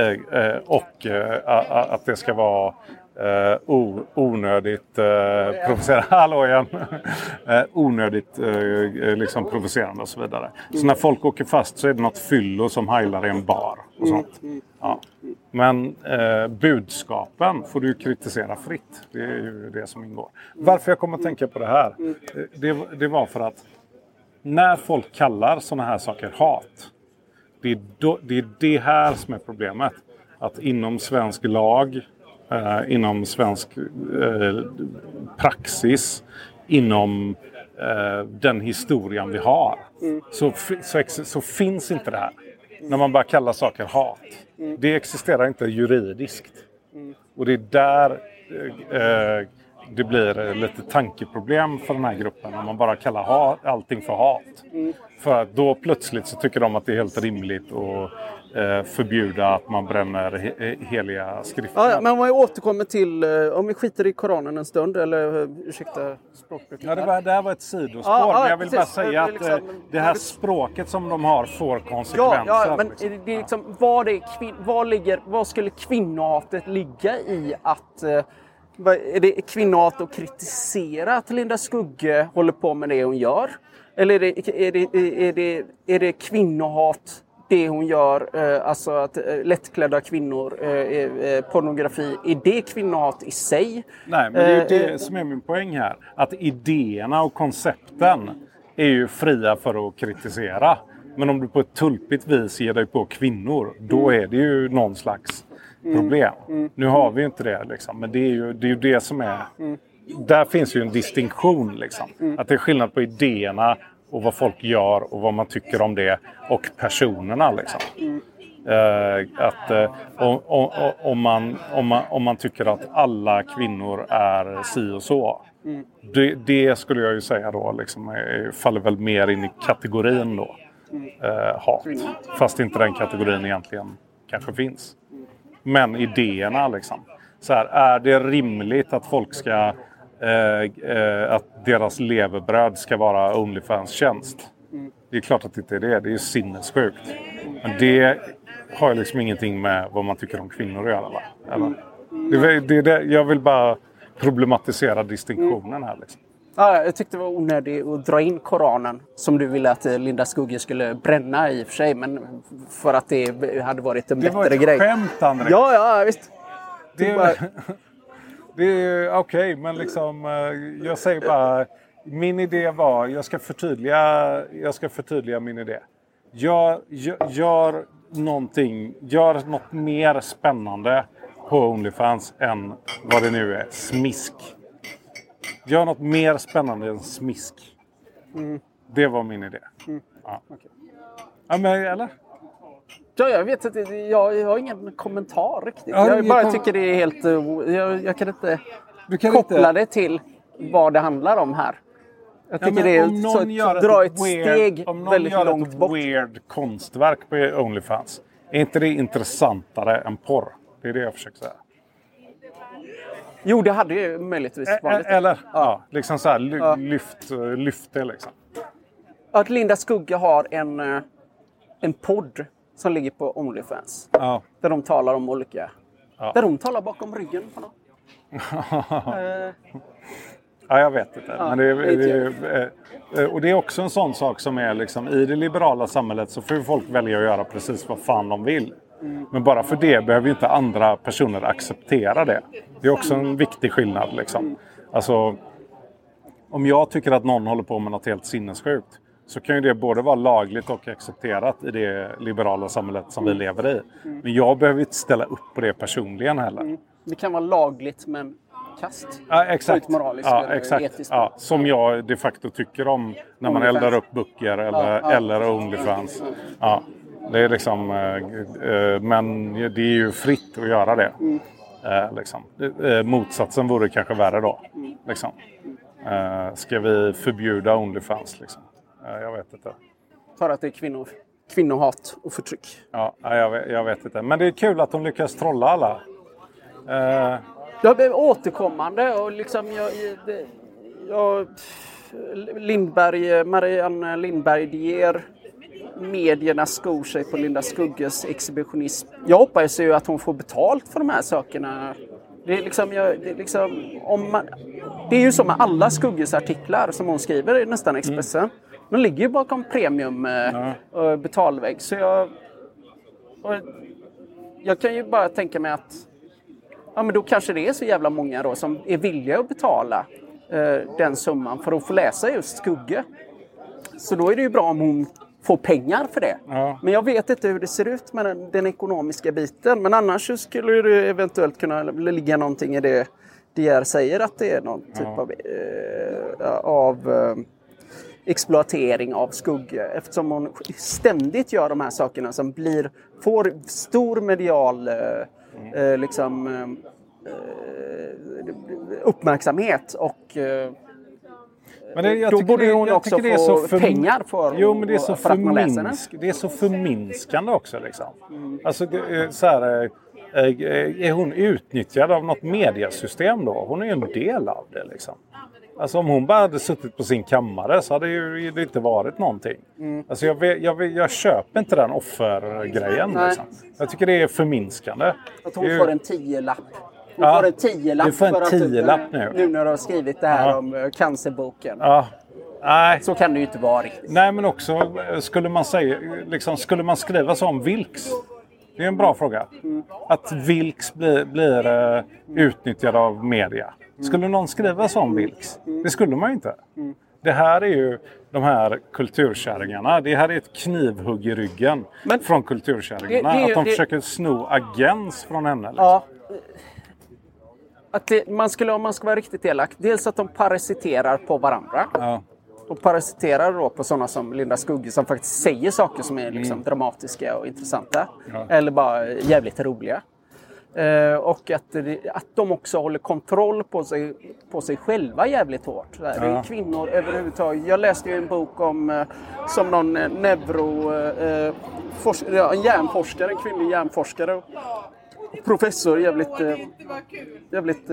Och att det ska vara onödigt provocerande. Hallå igen. Onödigt liksom provocerande och så vidare. Så när folk åker fast så är det något fyllo som heilar i en bar och sånt. Ja. Men budskapen får du kritisera fritt. Det är ju det som ingår. Varför jag kommer att tänka på det här, det var för att när folk kallar såna här saker hat, det är det här som är problemet. Att inom svensk lag, inom svensk praxis, inom den historien vi har, så finns inte det här. När man bara kallar saker hat. Det existerar inte juridiskt. Och det är där det blir lite tankeproblem för den här gruppen. Om man bara kallar allting för hat. För att då plötsligt så tycker de att det är helt rimligt att förbjuda att man bränner heliga skrifter. Ja, men om vi återkommer till, om vi skiter i Koranen en stund, eller ursäkta språkbruket. Ja, det här var ett sidospår, men jag vill bara säga att det här språket som de har får konsekvenser. Ja, men det är liksom, vad skulle kvinnohatet ligga i att... Är det kvinnohat att kritisera att Linda Skugge håller på med det hon gör? Eller är det kvinnohat det hon gör, alltså att lättklädda kvinnor, pornografi, är det kvinnohat i sig? Nej, men det är ju det som är min poäng här. Att idéerna och koncepten är ju fria för att kritisera. Men om du på ett tulpigt vis ger dig på kvinnor, då är det ju någon slags problem. Nu har vi ju inte det liksom, men det är ju det som är... Där finns ju en distinktion liksom. Att det är skillnad på idéerna och vad folk gör och vad man tycker om det och personerna liksom. Om man tycker att alla kvinnor är si och så. Det skulle jag ju säga då liksom, faller väl mer in i kategorin då. hat. Fast inte den kategorin egentligen kanske finns. Men idéerna liksom. Så här, är det rimligt att folk ska... att deras levebröd ska vara OnlyFans-tjänst? Det är klart att det inte är det. Det är ju sinnessjukt. Men det har ju liksom ingenting med vad man tycker om kvinnor att göra, va? Eller? Jag vill bara problematisera distinktionen här liksom. Ja, jag tyckte det var onödigt att dra in Koranen som du ville att Linda Skugge skulle bränna i och för sig, men för att det hade varit en bättre grej. Det var ett skämt, André. Ja, visst. Det är okej, men liksom jag säger bara, min idé var, jag ska förtydliga min idé. Gör något mer spännande på OnlyFans än vad det nu är, smisk. Gör något mer spännande än smisk. Det var min idé. Ja. Okay. Ja, men eller? Ja, jag vet inte. Jag har ingen kommentar riktigt. Jag bara tycker det är helt... Jag kan inte koppla det till vad det handlar om här. Jag tycker det är så att dra ett steg väldigt långt bort. Om någon gör ett weird konstverk på OnlyFans, är inte det intressantare än porr? Det är det jag försöker säga. Jo, det hade ju möjligtvis varit. Eller, ja, liksom så här, lyft det liksom. Att Linda Skugge har en podd som ligger på OnlyFans. Ja. Där de talar om olika... Ja. Där de talar bakom ryggen på något. Ja, jag vet inte. Ja, men och det är också en sån sak som är liksom, i det liberala samhället så får folk välja att göra precis vad fan de vill. Men bara för det behöver inte andra personer acceptera det. Det är också en viktig skillnad liksom. Alltså, om jag tycker att någon håller på med något helt sinnessjukt, så kan ju det både vara lagligt och accepterat i det liberala samhället som vi lever i. Men jag behöver inte ställa upp på det personligen heller. Det kan vara lagligt, men kast. Ja, exakt. Moraliskt exakt. etiskt. Ja, som jag de facto tycker om när man eldar upp böcker eller OnlyFans. Ja, det är liksom... men det är ju fritt att göra det. Liksom. Motsatsen vore kanske värre då. Liksom. Ska vi förbjuda OnlyFans liksom? Jag vet inte. För att det är kvinnohat och förtryck. Ja, jag vet inte. Men det är kul att de lyckas trolla alla. Det blev återkommande och liksom Marianne Lindberg ger medierna skor sig på Linda Skugges exhibitionism. Jag hoppas ju att hon får betalt för de här sakerna. Det är ju som med alla Skugges artiklar som hon skriver i nästan Expressen. De ligger ju bakom premium betalvägg. Så jag kan ju bara tänka mig att men då kanske det är så jävla många då som är villiga att betala den summan för att få läsa just Skugge. Så då är det ju bra om hon får pengar för det. Ja. Men jag vet inte hur det ser ut med den ekonomiska biten. Men annars skulle det eventuellt kunna ligga någonting i det DR säger att det är någon typ av exploatering av Skugge. Eftersom hon ständigt gör de här sakerna som får stor medial uppmärksamhet och då borde hon också få pengar för att man läser den. Det är så förminskande också liksom. Alltså så här, är hon utnyttjad av något mediasystem då? Hon är ju en del av det liksom. Alltså om hon bara hade suttit på sin kammare så hade ju det inte varit någonting. Alltså jag köper inte den offergrejen liksom. Jag tycker det är förminskande. Att hon får en 10-lapp. Hon får en 10-lapp för att 10-lapp nu när du har skrivit det här om cancerboken. Ja. Nej. Så kan det ju inte vara riktigt. Nej, men också skulle man skriva så om Vilks? Det är en bra fråga. Att Vilks blir utnyttjad av media. Skulle någon skriva så om Vilks? Det skulle man ju inte. Det här är ju de här kulturkärringarna. Det här är ett knivhugg i ryggen från kulturkärringarna. Att de försöker sno agens från henne. Liksom. Ja. Om man ska vara riktigt elak. Dels att de parasiterar på varandra. Ja. Och parasiterar då på sådana som Linda Skugge som faktiskt säger saker som är liksom dramatiska och intressanta. Ja. Eller bara jävligt roliga. Och att de också håller kontroll på sig själva jävligt hårt. Det är kvinnor överhuvudtaget. Jag läste ju en bok om som någon en hjärnforskare, en kvinnlig hjärnforskare, professor, jävligt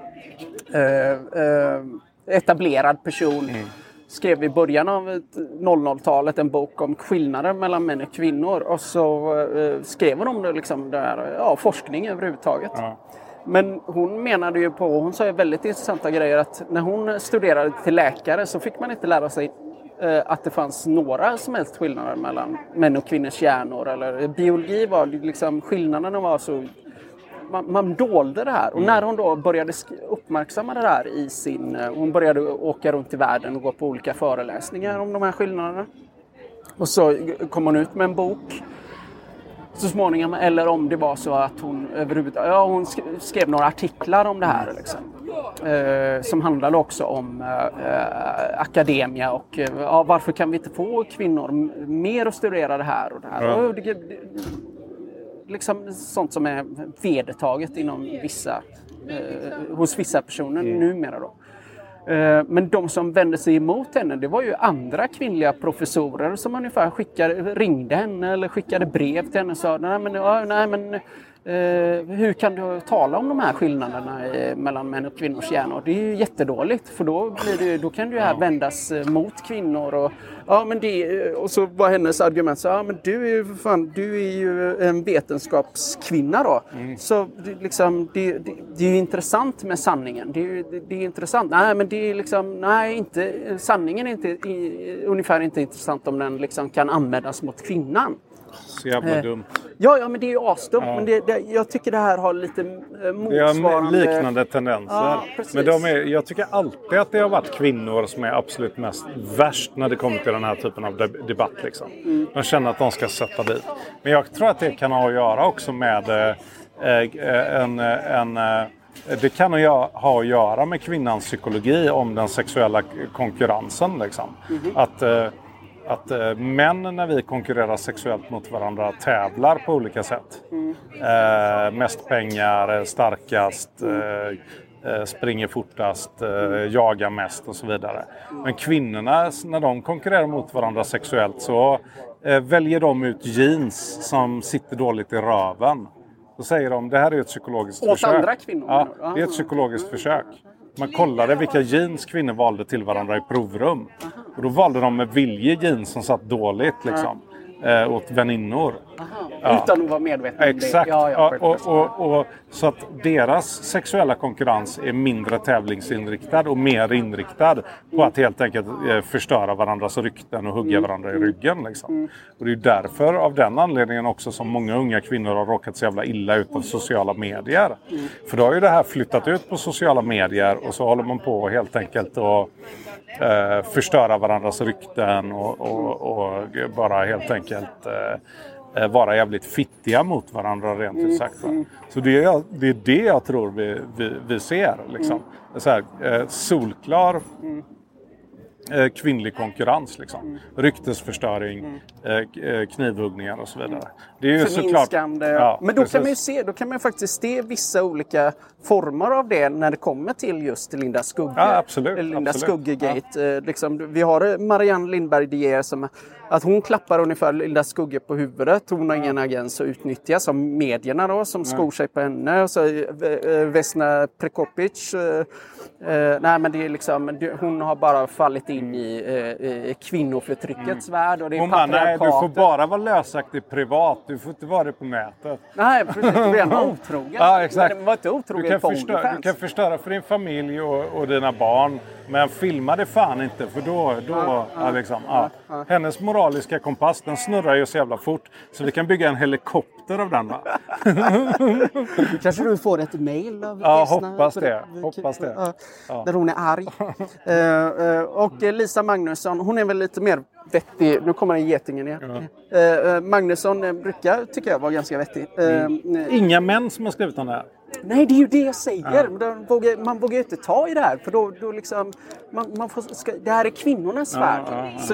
etablerad person. Skrev i början av 00-talet en bok om skillnader mellan män och kvinnor. Och så skrev hon om det, liksom, forskning överhuvudtaget. Ja. Men hon menade ju hon sa ju väldigt intressanta grejer, att när hon studerade till läkare så fick man inte lära sig att det fanns några som helst skillnader mellan män och kvinnors hjärnor. Eller biologi var liksom, skillnaderna var så... Man dolde det här. Och när hon då började uppmärksamma det här hon började åka runt i världen och gå på olika föreläsningar om de här skillnaderna. Och så kom hon ut med en bok så småningom, eller om det var så att hon överhuvudtaget, hon skrev några artiklar om det här liksom. Som handlade också om akademia och varför kan vi inte få kvinnor mer att studera det här och det här. Ja. Och liksom sånt som är vedertaget inom hos vissa personer numera då. Men de som vände sig emot henne, det var ju andra kvinnliga professorer som ungefär ringde henne eller skickade brev till henne och sa nej men hur kan du tala om de här skillnaderna mellan män och kvinnors hjärnor? Det är ju jättedåligt, för då kan det här vändas mot kvinnor och och så var hennes argument så men du är ju en vetenskapskvinna då. Så liksom, det är ju intressant med sanningen. Det är intressant. Nej, men det är liksom sanningen är ungefär inte intressant om den liksom kan användas mot kvinnan. Så jävla dumt. Ja, men det är ju asdumt. Ja. Men jag tycker det här har lite motsvarande... Det har liknande tendenser. Ja, men jag tycker alltid att det har varit kvinnor som är absolut mest värst när det kommer till den här typen av debatt. Liksom. De känner att de ska sätta dit. Men jag tror att det kan ha att göra också med det kan ha att göra med kvinnans psykologi om den sexuella konkurrensen. Liksom. Att män när vi konkurrerar sexuellt mot varandra tävlar på olika sätt. Mest pengar, starkast, springer fortast, jagar mest och så vidare. Men kvinnorna, när de konkurrerar mot varandra sexuellt så väljer de ut jeans som sitter dåligt i röven. Då säger de, det här är ett psykologiskt försök. Åt andra kvinnor? Ja, det är ett psykologiskt försök. Man kollade vilka jeans kvinnor valde till varandra i provrum. Och då valde de med vilje jeans som satt dåligt liksom, åt väninnor. Ja. Utan att vara medvetna om det. Exakt. Och så att deras sexuella konkurrens är mindre tävlingsinriktad och mer inriktad på att helt enkelt förstöra varandras rykten och hugga varandra i ryggen. Liksom. Och det är därför, av den anledningen också, som många unga kvinnor har råkat så jävla illa ut av sociala medier. För då har ju det här flyttat ut på sociala medier och så håller man på helt enkelt att förstöra varandras rykten och bara helt enkelt vara jävligt fittiga mot varandra rent ut sagt. Så det är det jag tror vi ser. Liksom. Så här, solklar kvinnlig konkurrens. Liksom. Ryktesförstöring, knivhuggningar och så vidare. Det är ju såklart... Ja, men då kan man faktiskt se vissa olika former av det när det kommer till just Linda Skugge. Ja, absolut. Linda Skugge-gate. Ja. Liksom, vi har Marianne Lindberg Dier som att hon klappar ungefär Linda Skugge på huvudet. Hon har ingen agens att utnyttja, som medierna då, som skor sig på henne. Och så Vesna Prekopic. Nej, men det är liksom, hon har bara fallit in i kvinnoförtryckets värld. Och det är nej, du får bara vara lösaktig privat. Du får inte vara det på nätet. Nej, precis. Du blir ändå otrogen. Ja, exakt. Men var inte otrogen du kan förstöra för din familj och dina barn. Men filma det fan inte, för då liksom, hennes moraliska kompass, den snurrar ju så jävla fort. Så vi kan bygga en helikopter av den, va? Kanske du får ett mejl av hoppas det. Där hon är arg. Och Lisa Magnusson, hon är väl lite mer vettig. Nu kommer en getingen igen. Magnusson brukar, tycker jag, vara ganska vettig. Inga män som har skrivit om det här. Nej, det är ju det jag säger. Man vågar ju inte ta i det här. För då liksom... det här är kvinnornas värld. Så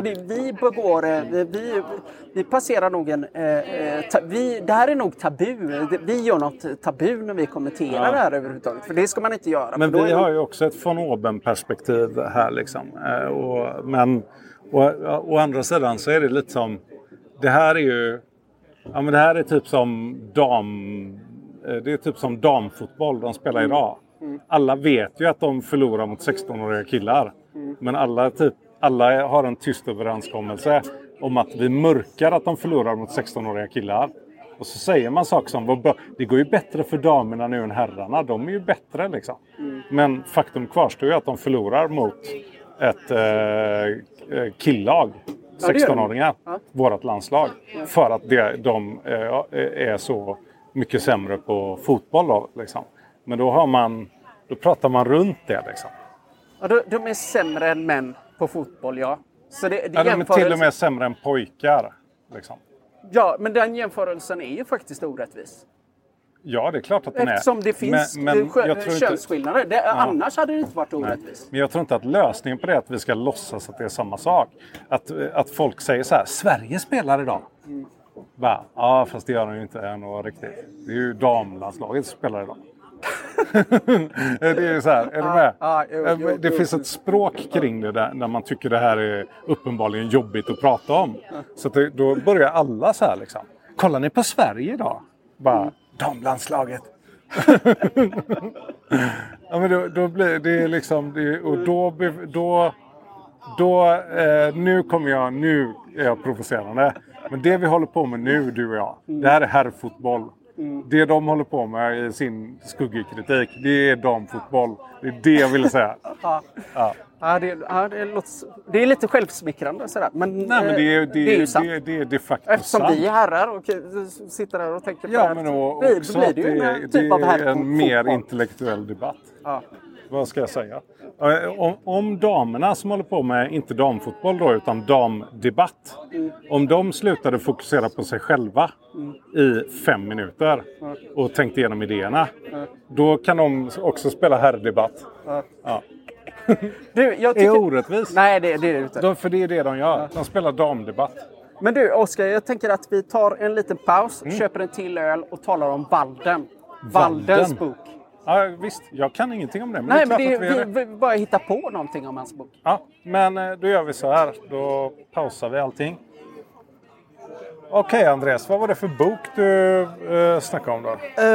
vi passerar nog det här är nog tabu. Vi gör något tabu när vi kommenterar det här överhuvudtaget. För det ska man inte göra. Men vi har ju också ett von oben-perspektiv här liksom. Men å andra sidan så är det lite som... Det här är ju... Ja, men det här är typ som det är typ som damfotboll de spelar idag. Alla vet ju att de förlorar mot 16-åriga killar. Men alla har en tyst överenskommelse om att vi mörkar att de förlorar mot 16-åriga killar. Och så säger man saker som det går ju bättre för damerna nu än herrarna. De är ju bättre liksom. Men faktum kvarstår ju att de förlorar mot ett killag. 16-åringar, vårt landslag. För att de är så mycket sämre på fotboll då, liksom. Men då pratar man runt det liksom. Ja, de är sämre än män på fotboll, ja. Så de är till och med sämre än pojkar liksom. Ja, men den jämförelsen är ju faktiskt orättvis. Ja, det är klart att den är. Eftersom det finns könsskillnader. Annars hade det inte varit orättvist. Men jag tror inte att lösningen på det är att vi ska låtsas att det är samma sak. Att folk säger så här, Sverige spelar idag. Ja, fast det gör de ju inte ändå riktigt. Det är ju damlandslaget som spelar idag. Det är ju så här, är du med? Det finns ett språk kring det där när man tycker det här är uppenbarligen jobbigt att prata om. Så att då börjar alla så här liksom. Kollar ni på Sverige idag? Damlandslaget. Ja, men då blir det liksom nu är jag provocerande. Men det vi håller på med nu, du och jag, det här är herrfotboll. Det de håller på med i sin skuggkritik, det är damfotboll. Det är det jag vill säga. Det är lite självsmickrande sådär. Men det är ju sant. Det är de facto eftersom vi är herrar och sitter där och tänker på det. Men också blir det ju en typ av herrfotboll. En mer intellektuell debatt. Vad ska jag säga? Om damerna som håller på med, inte damfotboll då, utan damdebatt. Om de slutade fokusera på sig själva i 5 minuter och tänkte igenom idéerna. Då kan de också spela herrdebatt. Jag tycker... Är orättvist? Nej, det är det inte. För det är det de gör. De spelar damdebatt. Men du, Oskar, jag tänker att vi tar en liten paus, köper en till öl och talar om Walden. Waldens bok. Ja, visst. Jag kan ingenting om det. Men nej, det är klart att vi bara hittar på någonting om hans bok. Ja, men då gör vi så här. Då pausar vi allting. Okej, Andreas. Vad var det för bok du snackade om då?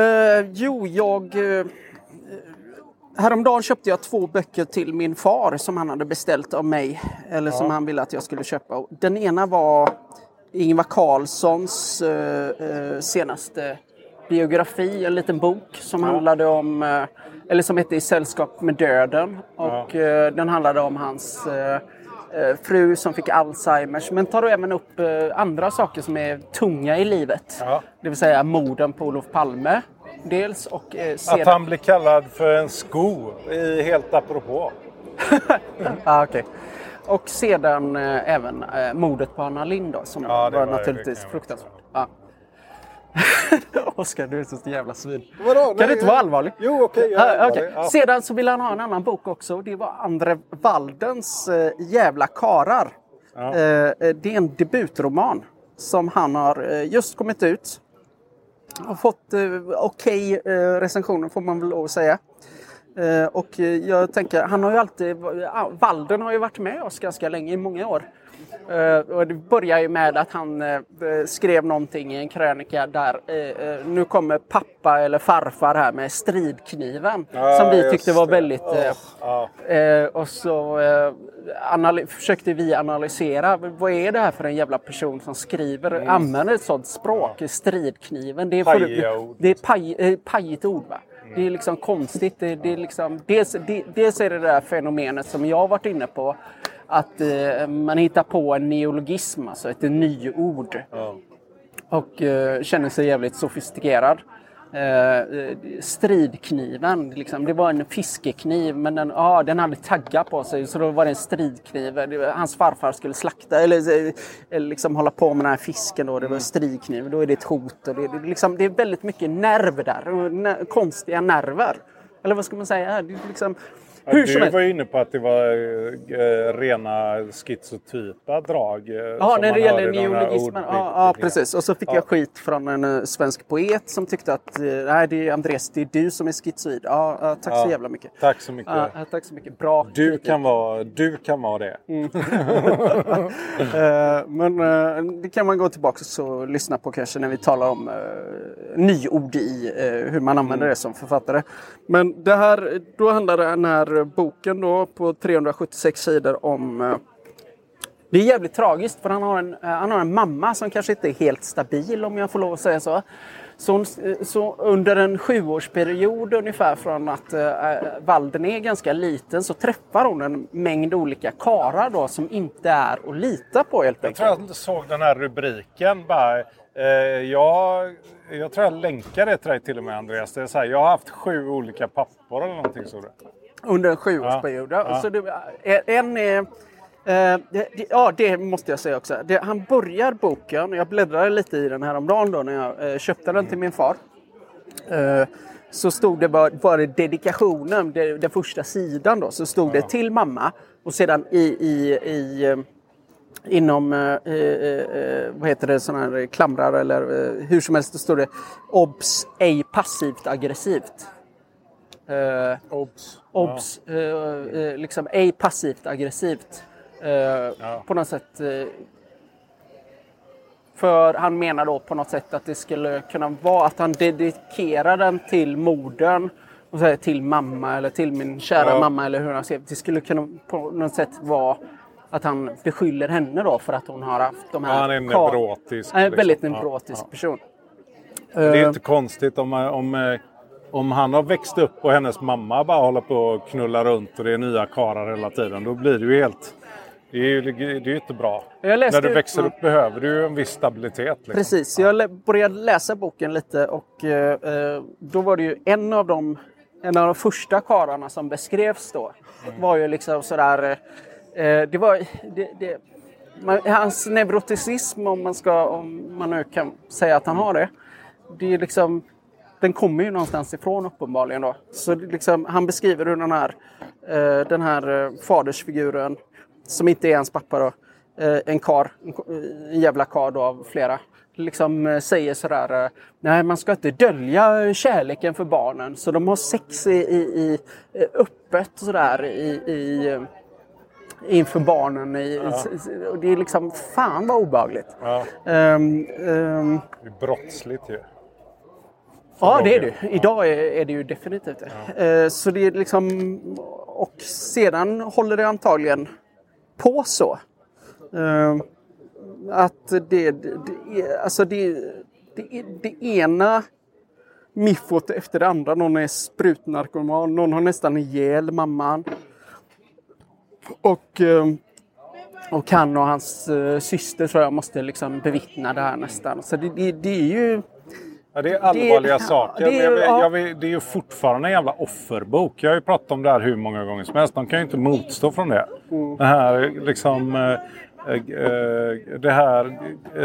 Häromdagen köpte jag 2 böcker till min far som han hade beställt av mig. Eller som han ville att jag skulle köpa. Den ena var Ingvar Carlssons senaste biografi, en liten bok som handlade om, eller som hette I sällskap med döden. Och den handlade om hans fru som fick Alzheimers. Men tar då även upp andra saker som är tunga i livet. Det vill säga morden på Olof Palme. Dels och att han blir kallad för en sko i helt apropå. Okej. Och sedan även mordet på Anna Lind som var naturligtvis fruktansvärt. Oskar, du är så jävla svin. Vadå? Kan det inte vara allvarligt? Jo, okej. Okay. Sedan så vill han ha en annan bok också. Det var Andre Waldens jävla karar. Det är en debutroman som han har just kommit ut. Har fått okej recensioner får man väl lov att säga. Och jag tänker, han har ju alltid, Walden har ju varit med oss ganska länge, i många år. Och det börjar ju med att han skrev någonting i en krönika där nu kommer pappa eller farfar här med stridkniven som vi tyckte var väldigt och så försökte vi analysera vad är det här för en jävla person som skriver använder ett sådant språk, stridkniven, det är pajigt ord, va? Det är liksom konstigt, det är liksom dels är det där fenomenet som jag har varit inne på, att man hittar på en neologism, alltså ett nyord. Och känner sig jävligt sofistikerad. stridkniven. Liksom. Det var en fiskekniv men den hade taggar på sig så då var det en stridkniv. Hans farfar skulle slakta eller liksom hålla på med den här fisken. Då. Det var en stridkniv. Då är det ett hot. Och det är väldigt mycket nerv där. Konstiga nerver. Eller vad ska man säga? Det är liksom... Du var inne på att det var rena schizotypa drag. Ja, när det gäller neologismen. Ja, precis. Och så fick jag skit från en svensk poet som tyckte att nej, Andreas, det är du som är schizoid. Ja, tack så jävla mycket. Tack så mycket. Ja, tack så mycket. Bra. Du kan vara det. Men det kan man gå tillbaka och lyssna på kanske när vi talar om nyord i hur man använder det som författare. Men det här, då handlar den här boken då på 376 sidor om... Det är jävligt tragiskt för han har en mamma som kanske inte är helt stabil om jag får lov att säga så. Så under en 7-årsperiod ungefär från att Walden är ganska liten så träffar hon en mängd olika karar då som inte är att lita på helt enkelt. Jag tror jag såg den här rubriken bara... Jag tror jag länkar det till dig till och med Andreas. Det är så här, jag har haft 7 olika pappor eller någonting så. Under en 7-årsperiod. Ja. Så det måste jag säga också. Han börjar boken, jag bläddrade lite i den här om dagen då när jag köpte den till min far. Så stod det bara dedikationen, den första sidan då, så stod det till mamma. Och sedan inom vad heter det, sådana här klamrar eller hur som helst, så står det obs, ej passivt aggressivt. Obs, liksom ej passivt aggressivt. På något sätt. För han menar då på något sätt att det skulle kunna vara att han dedikerar den till modern och säger till mamma eller till min kära mamma eller hur han ser. Det skulle kunna på något sätt vara att han beskyller henne då för att hon har haft de här... Han är en neurotisk. Väldigt neurotisk person. Det är inte konstigt om han har växt upp och hennes mamma bara håller på och knullar runt och det är nya karar hela tiden. Då blir det ju helt... Det är ju inte bra. När du växer upp behöver du en viss stabilitet. Liksom. Precis, jag började läsa boken lite och då var det ju en av de första kararna som beskrevs då. Var ju liksom sådär... hans neuroticism om man nu kan säga att han har det. Det är liksom... Den kommer ju någonstans ifrån uppenbarligen då. Så liksom, han beskriver hur den här fadersfiguren som inte är hans pappa då, en jävla kar då av flera, liksom säger sådär, nej man ska inte dölja kärleken för barnen så de har sex i öppet sådär inför barnen. Det är liksom fan vad obehagligt. Ja. Det är brottsligt ju. Ja, det är det. Idag är det ju definitivt det. Ja. Så det är liksom... Och sedan håller det antagligen på så. Att det ena miffot efter det andra. Någon är sprutnarkoman. Någon har nästan ihjäl mamman. Och han och hans syster tror jag måste liksom bevittna det här nästan. Så det är ju... Ja, det är allvarliga saker. Det är ju fortfarande en jävla offerbok. Jag har ju pratat om det här hur många gånger som helst. De kan ju inte motstå från det. Det här liksom... det här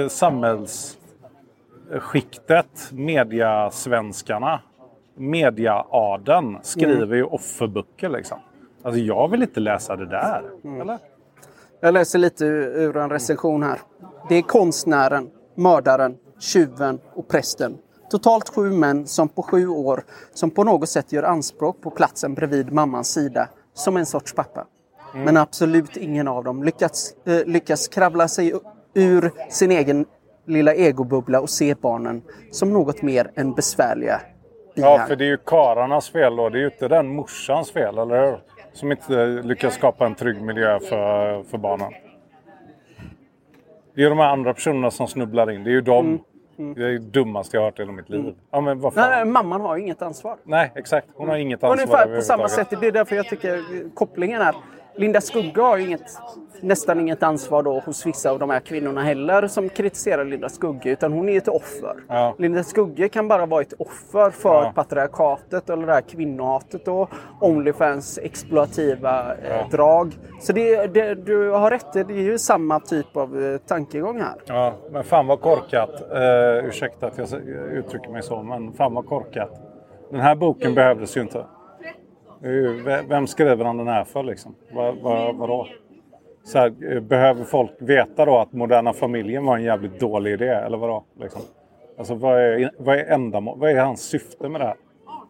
samhällsskiktet, mediasvenskarna, mediaaden skriver ju offerböcker liksom. Alltså jag vill inte läsa det där. Eller? Jag läser lite ur en recension här. Det är konstnären, mördaren, tjuven och prästen. Totalt 7 män som på 7 år som på något sätt gör anspråk på platsen bredvid mammans sida som en sorts pappa. Men absolut ingen av dem lyckas kravla sig ur sin egen lilla egobubbla och se barnen som något mer än besvärliga biar. Ja, för det är ju kararnas fel då. Det är ju inte den morsans fel, eller hur? Som inte lyckas skapa en trygg miljö för barnen. Det är ju de här andra personerna som snubblar in. Det är ju de. Det är det dummaste jag har hört i hela mitt liv. Ja, men vad fan? Nej, mamman har ju inget ansvar. Nej, exakt. Hon har inget ansvar. Ungefär på samma sätt. Det är därför jag tycker kopplingen är Linda Skugge har ju nästan inget ansvar då hos vissa av de här kvinnorna heller som kritiserar Linda Skugge, utan hon är ett offer. Ja. Linda Skugge kan bara vara ett offer för patriarkatet eller det här kvinnohatet och Onlyfans exploativa drag. Så du har rätt, det är ju samma typ av tankegång här. Ja, men fan vad korkat. Ursäkta att jag uttrycker mig så, men fan vad korkat. Den här boken behövdes ju inte. Vem skriver han den här för liksom? Vadå? Så här, behöver folk veta då att Moderna familjen var en jävligt dålig idé? Eller vadå? Liksom? Alltså vad är hans syfte med det här?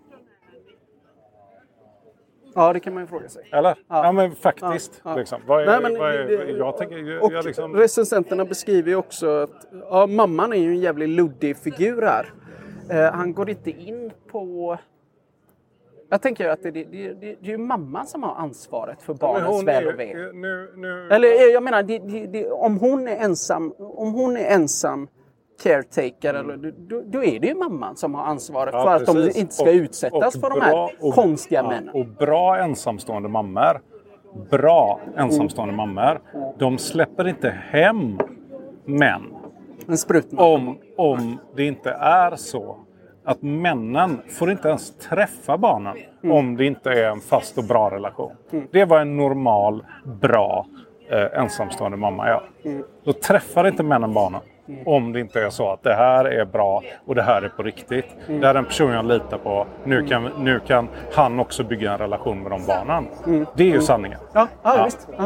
Ja, det kan man ju fråga sig. Eller? Ja men faktiskt. Ja. Liksom. Recensenterna beskriver ju också att mamman är ju en jävligt luddig figur här. Han går inte in på... Jag tänker att det är ju mamman som har ansvaret för barnens väl och ve. Eller jag menar, om hon är ensam caretaker, då är det ju mamman som har ansvaret för att de inte ska utsättas för de här konstiga männen. Och bra ensamstående mammor, de släpper inte hem män. En sprutman. Om det inte är så att männen får inte ens träffa barnen om det inte är en fast och bra relation. Det var en normal, bra ensamstående mamma gör. Då träffar inte männen barnen om det inte är så att det här är bra och det här är på riktigt. Det här är en person jag litar på. Nu kan han också bygga en relation med de barnen. Det är ju sanningen. Ja. Visst. Ja.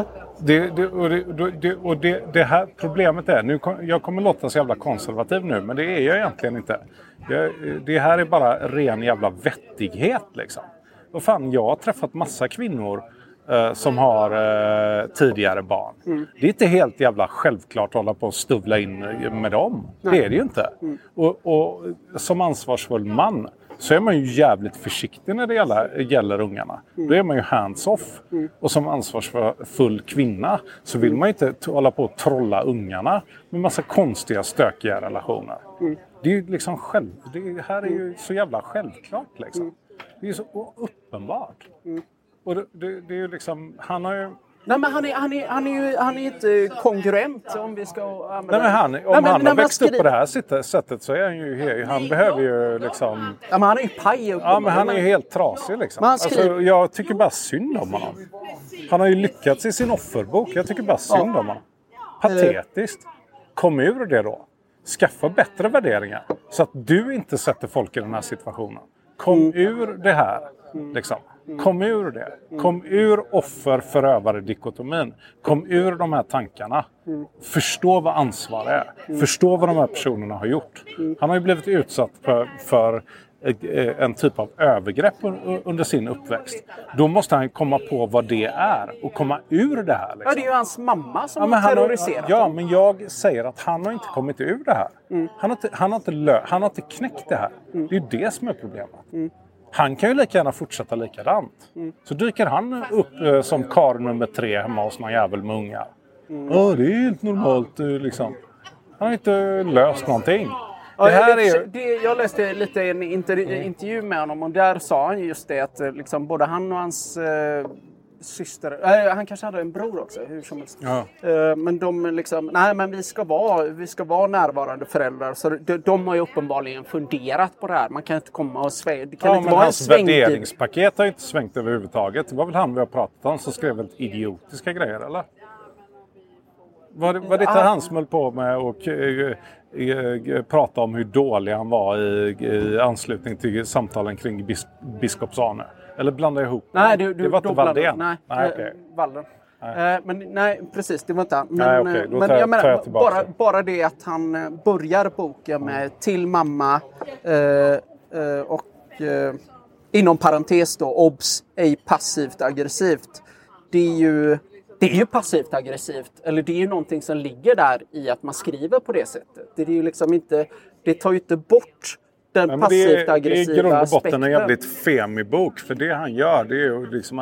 Det här problemet är, jag kommer låta så jävla konservativ nu, men det är jag egentligen inte. Det här är bara ren jävla vettighet liksom. Och fan, jag har träffat massa kvinnor som har tidigare barn. Det är inte helt jävla självklart att hålla på och stuvla in med dem. Det är det ju inte. Och som ansvarsfull man så är man ju jävligt försiktig när det gäller ungarna. Då är man ju hands-off. Och som ansvarsfull kvinna så vill man ju inte hålla på och trolla ungarna med massa konstiga, stökiga relationer. Det är ju liksom det här är ju så jävla självklart liksom. Det är ju så uppenbart. Och det är ju liksom, han har ju... Nej, men han är inte kongruent om vi ska använda... Om han har växt upp på det här sättet så är han ju... Han behöver ju liksom... Ja, men han är ju paj. Ja, men han är ju helt trasig liksom. Jag tycker bara synd om honom. Han har ju lyckats i sin offerbok. Jag tycker bara synd om honom. Patetiskt. Kom ur det då. Skaffa bättre värderingar. Så att du inte sätter folk i den här situationen. Kom ur det här. Liksom. Kom ur det. Kom ur offer-förövare-dikotomin. Kom ur de här tankarna. Förstå vad ansvar är. Förstå vad de här personerna har gjort. Han har ju blivit utsatt för en typ av övergrepp under sin uppväxt. Då måste han komma på vad det är och komma ur det här. Liksom. Ja, det är ju hans mamma som har terroriserat. Ja, men jag säger att han har inte kommit ur det här. Han har inte knäckt det här. Det är ju det som är problemet. Han kan ju lika gärna fortsätta likadant. Så dyker han upp som kar nummer 3 hemma hos någon jävel med ungar. Det är helt normalt liksom. Han har inte löst någonting. Jag läste lite en intervju med honom och där sa han just det att liksom, både han och hans syster, han kanske hade en bror också, hur som helst. Men de liksom, men vi ska vara närvarande föräldrar. Så de har ju uppenbarligen funderat på det här. Man kan inte komma och svänga. Det kan inte vara hans värderingspaket har ju inte svängt överhuvudtaget. Det var väl han vi har pratat om som skrev väldigt idiotiska grejer, eller? Vad det han höll på med och prata om hur dålig han var i anslutning till samtalen kring biskops-Arne. Eller blanda ihop? Nej, det var inte Valdén. Nej, okay. Walden. Men nej, precis, det var inte han. Men jag menar, bara det att han börjar boken med till mamma och inom parentes då, obs, ej passivt aggressivt. Det är ju passivt aggressivt. Eller det är ju någonting som ligger där i att man skriver på det sättet. Det är ju liksom inte, det tar ju inte bort den passivt aggressiva aspekten. Det är i grund och botten en jävligt femi-bok. För det han gör, det är ju liksom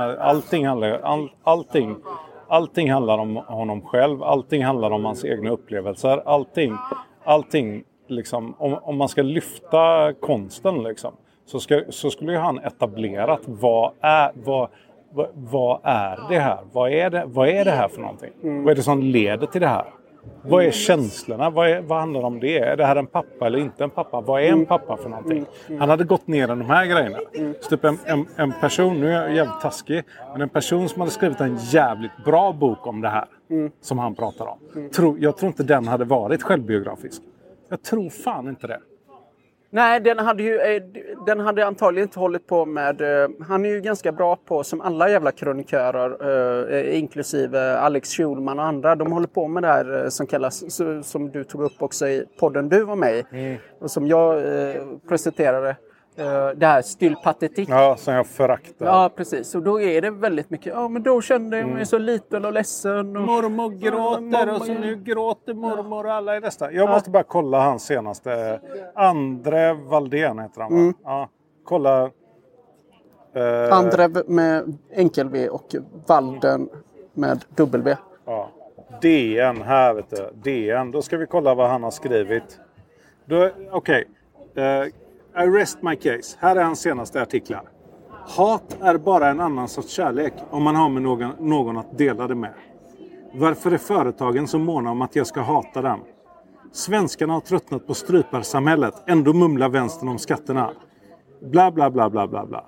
allting handlar om honom själv. Allting handlar om hans egna upplevelser. Allting liksom, om man ska lyfta konsten liksom, så skulle ju han etablerat vad är det här? Vad är det här för någonting? Vad är det som leder till det här? Vad är känslorna? Vad handlar om det? Är det här en pappa eller inte en pappa? Vad är en pappa för någonting? Han hade gått ner i de här grejerna. Så typ en person, nu är jag jävligt taskig, men en person som hade skrivit en jävligt bra bok om det här. Som han pratar om. Jag tror inte den hade varit självbiografisk. Jag tror fan inte det. Nej, den hade antagligen inte hållit på med... han är ju ganska bra på, som alla jävla kronikörer, inklusive Alex Schulman och andra, de håller på med det här som kallas, som du tog upp också i podden du var med i, och som jag presenterade, det här stylpatetik. Ja, som jag föraktar. Ja, precis. Och då är det väldigt mycket, men då kände jag mig så liten och ledsen. Och... Mormor gråter och så nu gråter mormor och alla är nästa. Jag måste bara kolla hans senaste. Andre Valdén heter han, va? Ja, kolla. Andre med enkel V och Valden med W. Ja. DN här, vet du. DN. Då ska vi kolla vad han har skrivit. Okej. I rest my case. Här är hans senaste artiklar. Hat är bara en annan sorts kärlek om man har med någon att dela det med. Varför är företagen så måna om att jag ska hata dem? Svenskarna har tröttnat på stryparsamhället. Ändå mumlar vänstern om skatterna. Bla bla bla bla bla bla.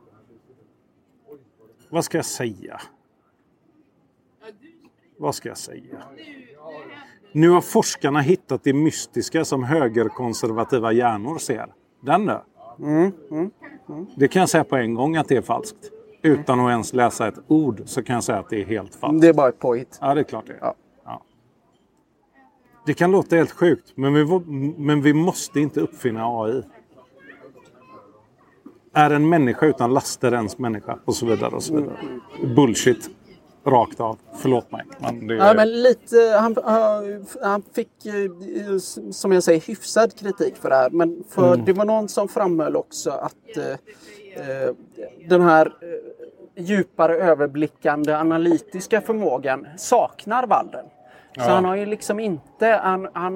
Vad ska jag säga? Vad ska jag säga? Nu har forskarna hittat det mystiska som högerkonservativa hjärnor ser. Den då? Det kan jag säga på en gång att det är falskt. Utan att ens läsa ett ord så kan jag säga att det är helt falskt. Det är bara ett påhitt. Ja, det är klart det är. Ja. Ja. Det kan låta helt sjukt, men vi måste inte uppfinna AI. Är en människa utan laster ens människa? Och så vidare och så vidare. Bullshit. Rakt av. Förlåt mig. Men lite, han fick, som jag säger, hyfsad kritik för det här. Men det var någon som framhöll också att den här djupare överblickande analytiska förmågan saknar Walden. Så han har ju liksom inte, han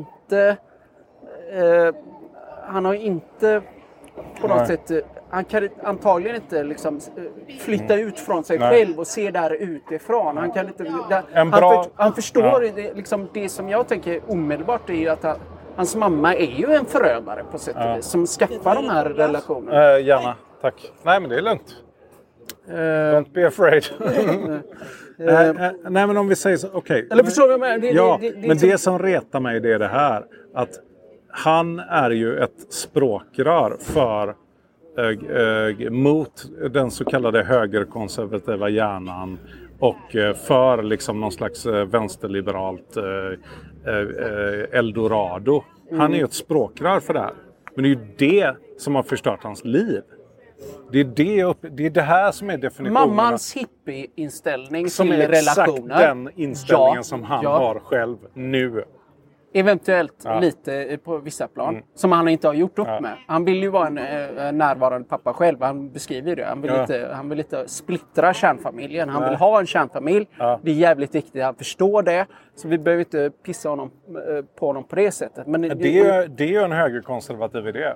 har inte på något sätt, han kan antagligen inte liksom flytta ut från sig själv och se där utifrån. Han kan inte, han förstår det, liksom, det som jag tänker omedelbart är ju att hans mamma är ju en förövare på sätt och vis, som skaffar de här relationerna. Gärna, tack. Nej, men det är lugnt. Don't be afraid. Nej, men om vi säger så, okej. Eller förstår du med? Men det som retar mig det är det här. Att han är ju ett språkrör mot den så kallade högerkonservativa hjärnan och för liksom någon slags vänsterliberalt eldorado. Han är ju ett språkrör för det här. Men det är ju det som har förstört hans liv. Det är det här som är definitionen. Mammans hippie-inställning som till är relationer. Exakt den inställningen som han har själv nu. Eventuellt lite på vissa plan. Som han inte har gjort upp med. Han vill ju vara en närvarande pappa själv. Han beskriver det. Han vill inte splittra kärnfamiljen. Han vill ha en kärnfamilj. Det är jävligt viktigt. Han förstår det. Så vi behöver inte pissa på honom på det sättet. Men det är ju en högerkonservativ idé.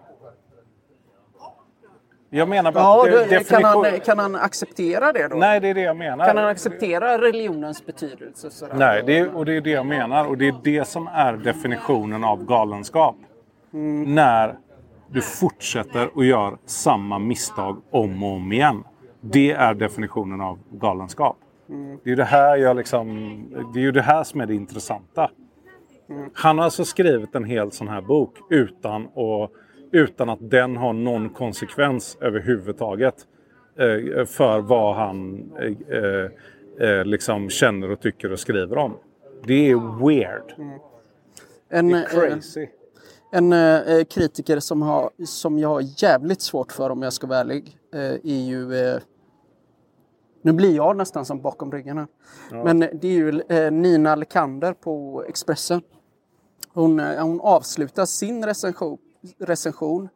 Jag menar bara kan han acceptera det då? Nej, det är det jag menar. Kan han acceptera religionens betydelse? Sådär? Nej, det är det jag menar. Och det är det som är definitionen av galenskap. När du fortsätter och gör samma misstag om och om igen. Det är definitionen av galenskap. Det är ju det här som är det intressanta. Han har alltså skrivit en hel sån här bok utan att den har någon konsekvens överhuvudtaget för vad han liksom känner och tycker och skriver om. Det är weird. Det är crazy. En kritiker som jag har jävligt svårt för, om jag ska vara ärlig, är ju... nu blir jag nästan som bakom ryggen här. Men det är ju Nina Lekander på Expressen. Hon avslutar sin recension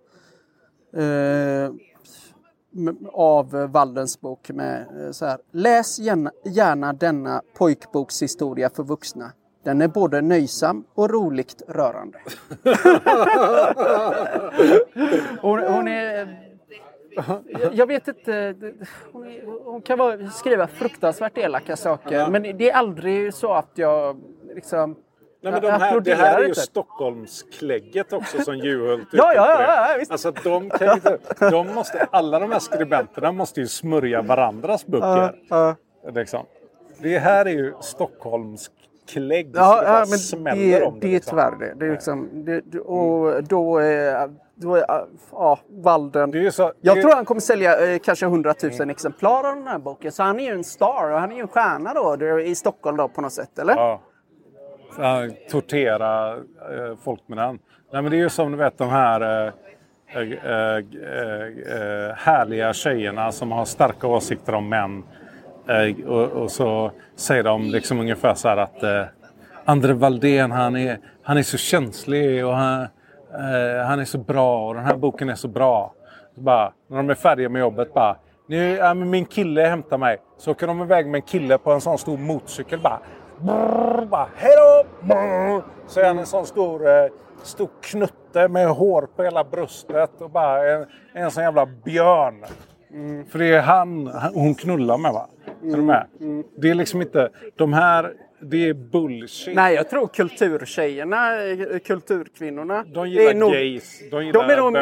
av Waldens bok med så här: läs gärna denna pojkbokshistoria för vuxna. Den är både nöjsam och roligt rörande. hon är Jag vet inte. Hon kan skriva fruktansvärt elaka saker. Men det är aldrig så att jag liksom... Nej, men det här är ju Stockholmsklägget också som Juholt. Ja, visst. Alltså alla de här skribenterna måste ju smörja varandras böcker. Liksom. Det här är ju Stockholmsklägg. Ja, men det är liksom. tyvärr det. Det är liksom, och då är Walden. Det är så, jag tror han kommer sälja kanske 100 000 exemplar av den här boken. Så han är ju en star och han är ju en stjärna då i Stockholm då på något sätt, eller? Ja. Tortera folk med den. Nej, men det är ju som du vet de här härliga tjejerna som har starka åsikter om män. Och så säger de liksom ungefär så här att Andre Valdén han är så känslig och han är så bra och den här boken är så bra. Så bara, när de är färdiga med jobbet bara, nu min kille hämtar mig. Så åker de iväg med en kille på en sån stor motorcykel bara hej då! Så är han en sån stor knutte med hår på hela bröstet och bara en sån jävla björn. För det är hon knullar med, va? Är du med? Det är liksom inte de här, det är bullshit. Nej, jag tror kulturkvinnorna de gillar gays. De är nog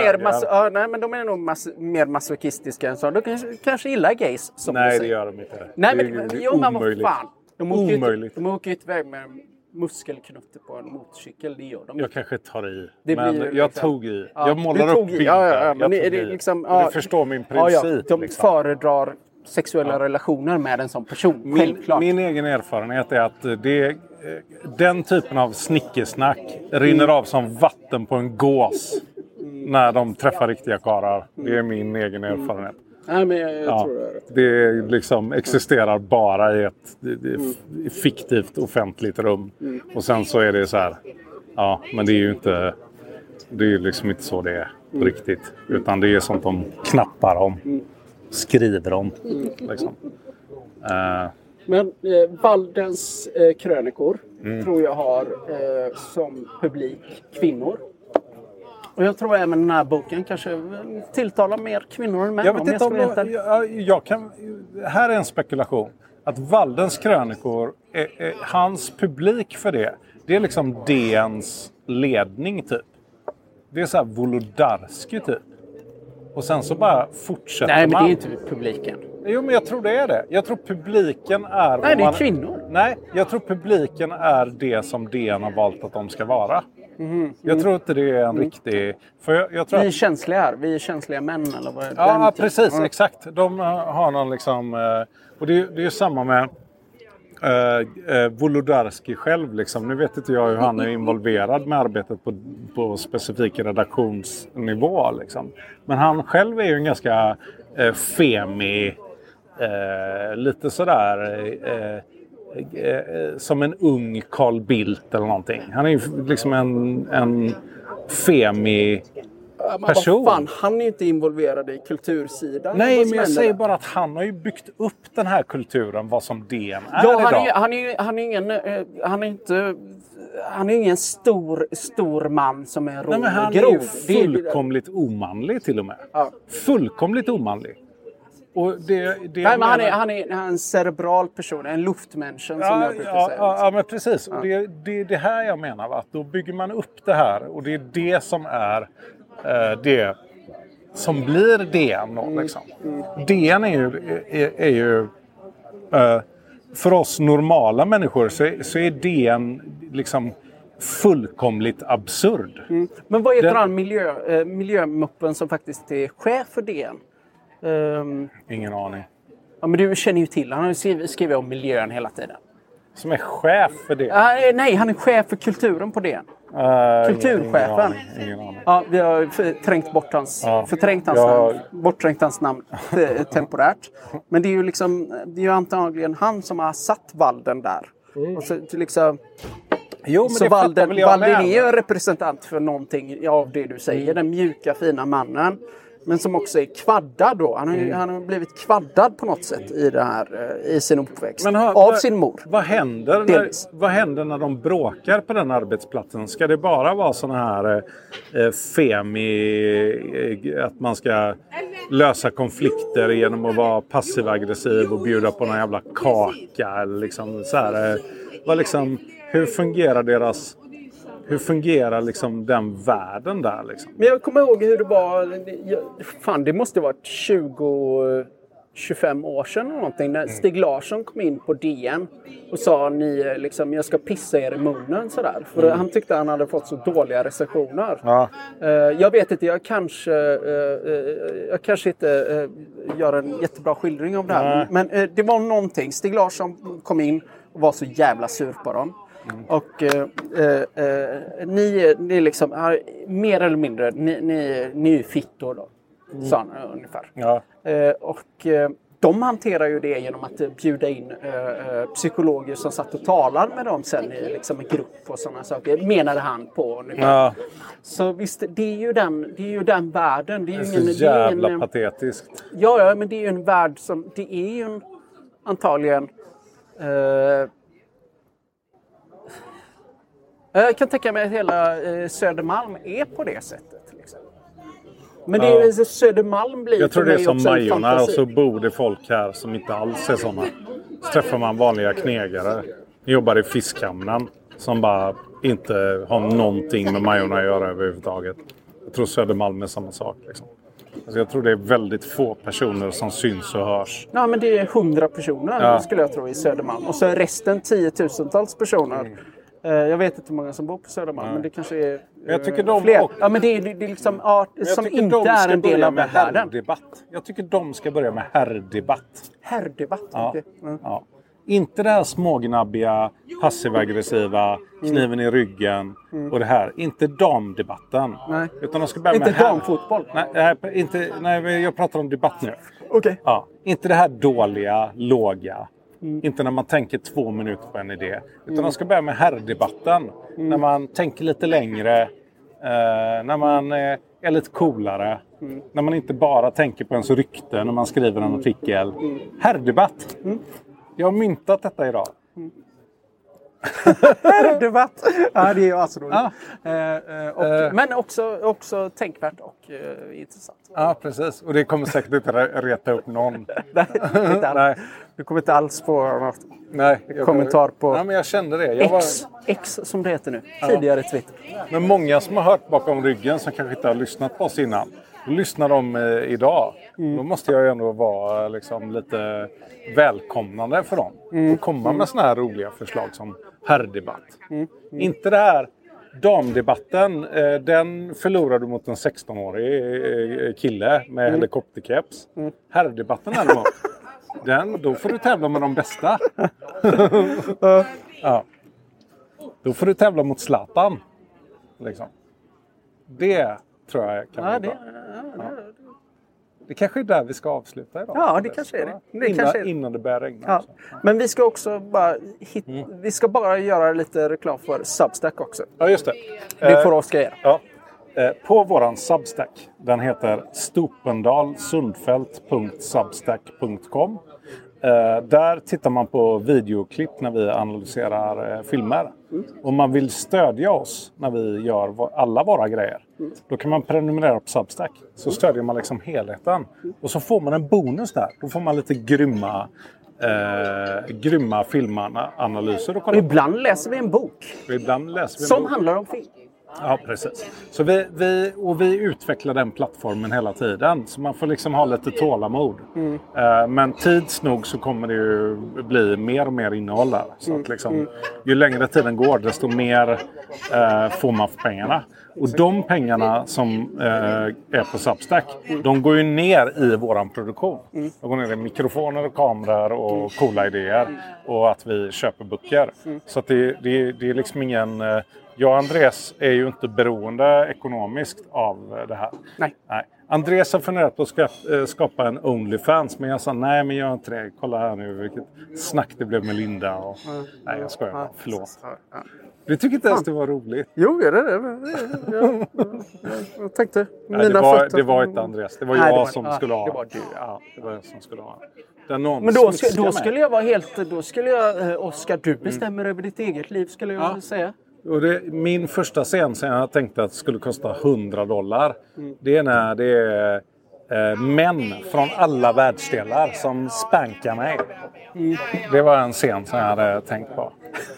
mer masochistiska än så. De kanske gillar gays som nej, det gör de inte. Nej, det är omöjligt. Fan. De åker ju iväg med muskelknutter på en motorcykel, det gör de. Jag kanske tar i, men jag tog i. Jag målar upp bilder. Men det är liksom, du förstår min princip. De föredrar sexuella relationer med en sån person, självklart. Min egen erfarenhet är att den typen av snickesnack rinner av som vatten på en gås när de träffar riktiga karlar. Det är min egen erfarenhet. Nej, men jag tror det liksom existerar bara i ett fiktivt offentligt rum. Och sen så är det så här, ja, men det är ju inte, det är liksom inte så det är riktigt. Utan det är sånt de knappar om, skriver om. Liksom. Men Waldens krönikor tror jag har som publik kvinnor. Och jag tror även den här boken kanske tilltalar mer kvinnor än män. Jag vet inte om här är en spekulation. Att Waldens krönikor, hans publik för det är liksom DNs ledning typ. Det är så här Wolodarski typ. Och sen så bara fortsätter man. Nej, men det är inte publiken. Jo, men jag tror det är det. Jag tror publiken är... Nej, det är kvinnor. Nej, jag tror publiken är det som DN har valt att de ska vara. Jag tror inte det är en riktig... För jag tror vi är känsliga här. Vi är känsliga män, eller vad är det? Ja, precis. Exakt. De har någon liksom... Och det är ju samma med Wolodarski själv. Liksom. Nu vet inte jag hur han är involverad med arbetet på specifik redaktionsnivå. Liksom. Men han själv är ju en ganska femi... lite sådär... som en ung Carl Bildt eller någonting. Han är ju liksom en femi person. Fan, han är inte involverad i kultursidan. Nej, men jag säger bara att han har ju byggt upp den här kulturen, vad som DN är idag. Han är ingen stor man som är rolig. Nej, men han är ju fullkomligt omanlig till och med. Ja. Fullkomligt omanlig. Och men han är en cerebral person, en luftmänniska som jag brukar säga. Ja, men precis. Och det är det här jag menar. Va? Att då bygger man upp det här och det är det som är det som blir DN. Då, liksom. DN är ju för oss normala människor så är DN liksom fullkomligt absurd. Men vad heter han miljömuppen som faktiskt är chef för DN? Ingen aning. Ja, men du känner ju till. Han har ju skrivit om miljön hela tiden. Som är chef för det? Nej, han är chef för kulturen på det. Kulturchefen. Ingen aning. Ja, vi har bortträngt hans namn temporärt. Men det är ju liksom, det är ju antagligen han som har satt Walden där. Och så liksom... Jo, men så Walden är ju en representant för någonting av det du säger. Den mjuka, fina mannen. men som också är kvaddad då. Han har blivit kvaddad på något sätt i sin uppväxt. Av sin mor. Vad händer när de bråkar på den arbetsplatsen? Ska det bara vara såna här att man ska lösa konflikter genom att vara passiv-aggressiv och bjuda på någon jävla kaka? Eller liksom så här, hur fungerar liksom den världen där liksom? Men jag kommer ihåg hur det var. Det måste ha varit 25 år sedan eller någonting. När Stig Larsson kom in på DN och sa jag ska pissa er i munnen sådär. För han tyckte han hade fått så dåliga recensioner. Ja. Jag vet inte, jag kanske inte gör en jättebra skildring av det här. Men det var någonting. Stig Larsson kom in och var så jävla sur på dem. Och ni är liksom mer eller mindre ni är fittor då, sa han ungefär. Ja. De hanterar ju det genom att bjuda in psykologer som satt och talade med dem sen i liksom en grupp och sådana saker, menade han på ungefär. Ja. Så visst, det är ju den världen. Det är så jävla patetiskt. Ja, men det är ju en värld som, det är ju antagligen jag kan tänka mig att hela Södermalm är på det sättet. Liksom. Men det är Södermalm blir. Jag tror det är som Majorna, och så bor det folk här som inte alls är sådana. Så träffar man vanliga knegare. Jobbar i fiskhamnen som bara inte har någonting med Majorna att göra överhuvudtaget. Jag tror Södermalm är samma sak. Liksom. Alltså jag tror det är väldigt få personer som syns och hörs. Ja, men det är 100 personer skulle jag tro i Södermalm. Och så är resten 10 000-tals personer. Jag vet inte hur många som bor på Södermalm, men det kanske är jag tycker fler. Ja, men det är liksom som inte är en del av världen. Jag tycker de ska börja med herrdebatt. Herrdebatt? Ja. Okay. Ja. Inte det här smågnabbiga, passiv-aggressiva, kniven i ryggen och det här. Inte damdebatten. Nej. Utan de ska börja inte med damfotboll? Nej, jag pratar om debatt nu. Okay. Ja. Inte det här dåliga, låga. Inte när man tänker 2 minuter på en idé. Utan de ska börja med herrdebatten. När man tänker lite längre. När man är lite coolare. När man inte bara tänker på ens rykte när man skriver en artikel. Herrdebatt. Jag har myntat detta idag. Herrdebatt. Ja, det är ju alltså roligt. Men också tänkvärt och intressant. Ja, precis. Och det kommer säkert inte reta upp någon. Nej. Du kommer inte alls få något kommentar på... Nej, men jag kände det. X som det heter nu. Tidigare Twitter. Men många som har hört bakom ryggen som kanske inte har lyssnat på oss innan. Då lyssnar de idag. Då måste jag ju ändå vara liksom lite välkomnande för dem. Och komma med såna här roliga förslag som herrdebatt. Inte det här damdebatten. Den förlorar du mot en 16-årig kille med helikopterkeps. Herrdebatten däremot. Då får du tävla med de bästa. Ja. Då får du tävla mot Zlatan. Liksom. Det tror jag kan vara bra. Det kanske är där vi ska avsluta idag. Ja, det kanske är det. Innan det börjar regna. Ja. Men vi ska också bara göra lite reklam för Substack också. Ja, just det. Det får Oskar göra. Ja. På våran Substack. Den heter stopendalsundfelt.substack.com. Där tittar man på videoklipp när vi analyserar filmer. Om man vill stödja oss när vi gör alla våra grejer. Då kan man prenumerera på Substack. Så stödjer man liksom helheten. Och så får man en bonus där. Då får man lite grymma filmanalyser. Och ibland läser vi en bok. Som handlar om film. Ja, precis. Så vi utvecklar den plattformen hela tiden. Så man får liksom ha lite tålamod. Men tids nog så kommer det ju bli mer och mer innehåll där. Så att liksom, ju längre tiden går desto mer får man för pengarna. Och de pengarna som är på Substack, de går ju ner i våran produktion. De går ner i mikrofoner och kameror och coola idéer. Och att vi köper böcker. Så att det är liksom ingen... Jag och Andreas är ju inte beroende ekonomiskt av det här. Nej. Andreas har funderat på att skapa en OnlyFans. Men jag sa nej, men gör inte det. Kolla här nu vilket snack det blev med Linda. Nej, jag skojar. Förlåt. Du tycker inte ens det var roligt? Jo, det är det. Jag tänkte, Nej, det var inte Andreas. Det var jag som skulle ha. Det var du. Ja, det var jag som skulle ha. Men då skulle jag vara helt... Då skulle jag... Oskar, du bestämmer över ditt eget liv, skulle jag säga. Och min första scen som jag tänkte att skulle kosta $100. Det är när det är män från alla världsdelar som spankar mig. Det var en scen som jag hade tänkt på.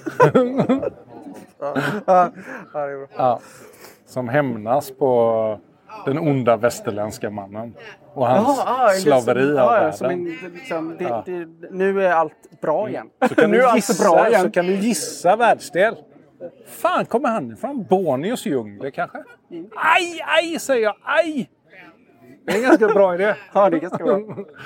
Ja. Som hämnas på den onda västerländska mannen. Och hans slaveri av världen. Nu är allt bra igen. Så kan du gissa världsdel. Fan, kommer han från Borneos djungler kanske? Aj, säger jag. Aj! Det är en ganska bra idé. Ja, det är ganska bra.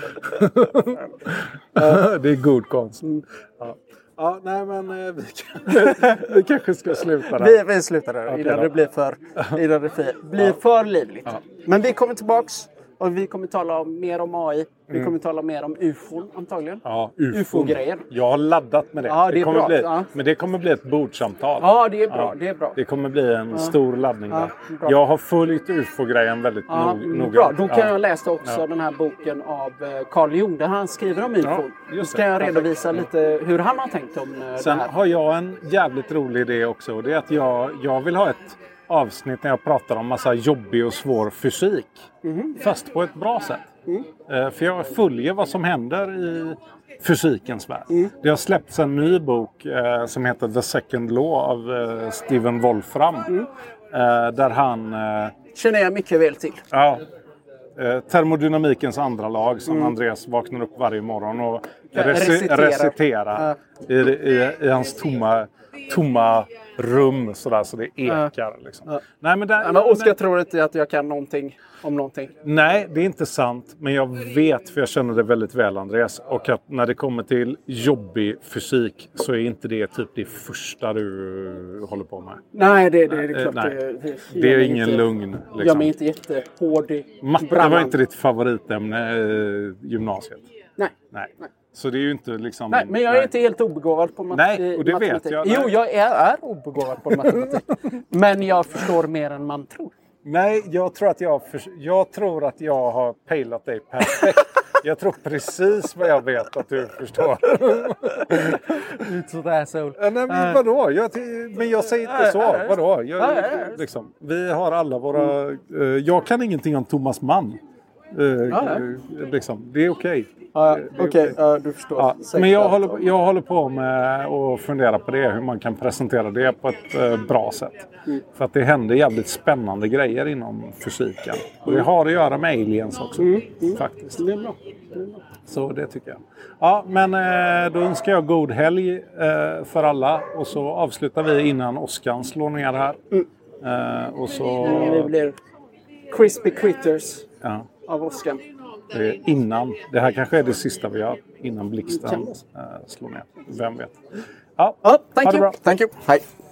Det är god konst. Ja, nej men vi kanske ska sluta där. Vi slutar där innan det blir för livligt. Ja. Men vi kommer tillbaks och vi kommer tala mer om AI. Vi kommer tala mer om UFO antagligen. Ja, UFO-grejer. Jag har laddat med det. Ja, det kommer bra. Men det kommer bli ett bordsamtal. Ja, det är bra. Det är bra. Det kommer bli en stor laddning där. Jag har följt UFO-grejen väldigt noga. Bra, då kan jag läsa också den här boken av Carl Jung där han skriver om UFO. Då ska jag redovisa lite hur han har tänkt om Sen det här. har jag en jävligt rolig idé också. Och det är att jag vill ha ett avsnitt när jag pratar om massa jobbig och svår fysik. Fast på ett bra sätt. För jag följer vad som händer i fysikens värld. Det har släppts en ny bok som heter The Second Law av Stephen Wolfram. Där han... Känner jag mycket väl till. Ja. Termodynamikens andra lag som Andreas vaknar upp varje morgon och reciterar i hans tomma rum sådär, så det ekar liksom. Nej, men Oskar tror inte att jag kan någonting om någonting. Nej, det är inte sant. Men jag vet, för jag känner det väldigt väl, Andreas. Och att när det kommer till jobbig fysik så är inte det typ det första du håller på med. Nej, det är klart. Nej. Det är ingen lugn. Liksom. Jag är inte jättehård i matte var inte ditt favoritämne i gymnasiet. Nej. Så det är ju inte liksom... Nej, men jag är inte helt obegåvad på matematik. Nej, och det vet jag. Jo, jag är obegåvad på matematik. Men jag förstår mer än man tror. Nej, jag tror att jag har pejlat dig perfekt. Jag tror precis vad jag vet att du förstår. Nej, men vadå? Men jag säger inte så. Vadå? Liksom, vi har alla våra... Jag kan ingenting om Thomas Mann. Liksom, det är okej. Okej, du förstår. Ja, men jag håller på med att fundera på det. Hur man kan presentera det på ett bra sätt. För att det händer jävligt spännande grejer inom fysiken. Och det har att göra med aliens också. Faktiskt. Det är bra. Så det tycker jag. Ja, men då önskar jag god helg för alla. Och så avslutar vi innan Oskar slår ner här. Och så... Det blir crispy critters av Oskar. Innan. Det här kanske är det sista vi gör innan blixten slår ner. Vem vet. Ja, thank you. Hej.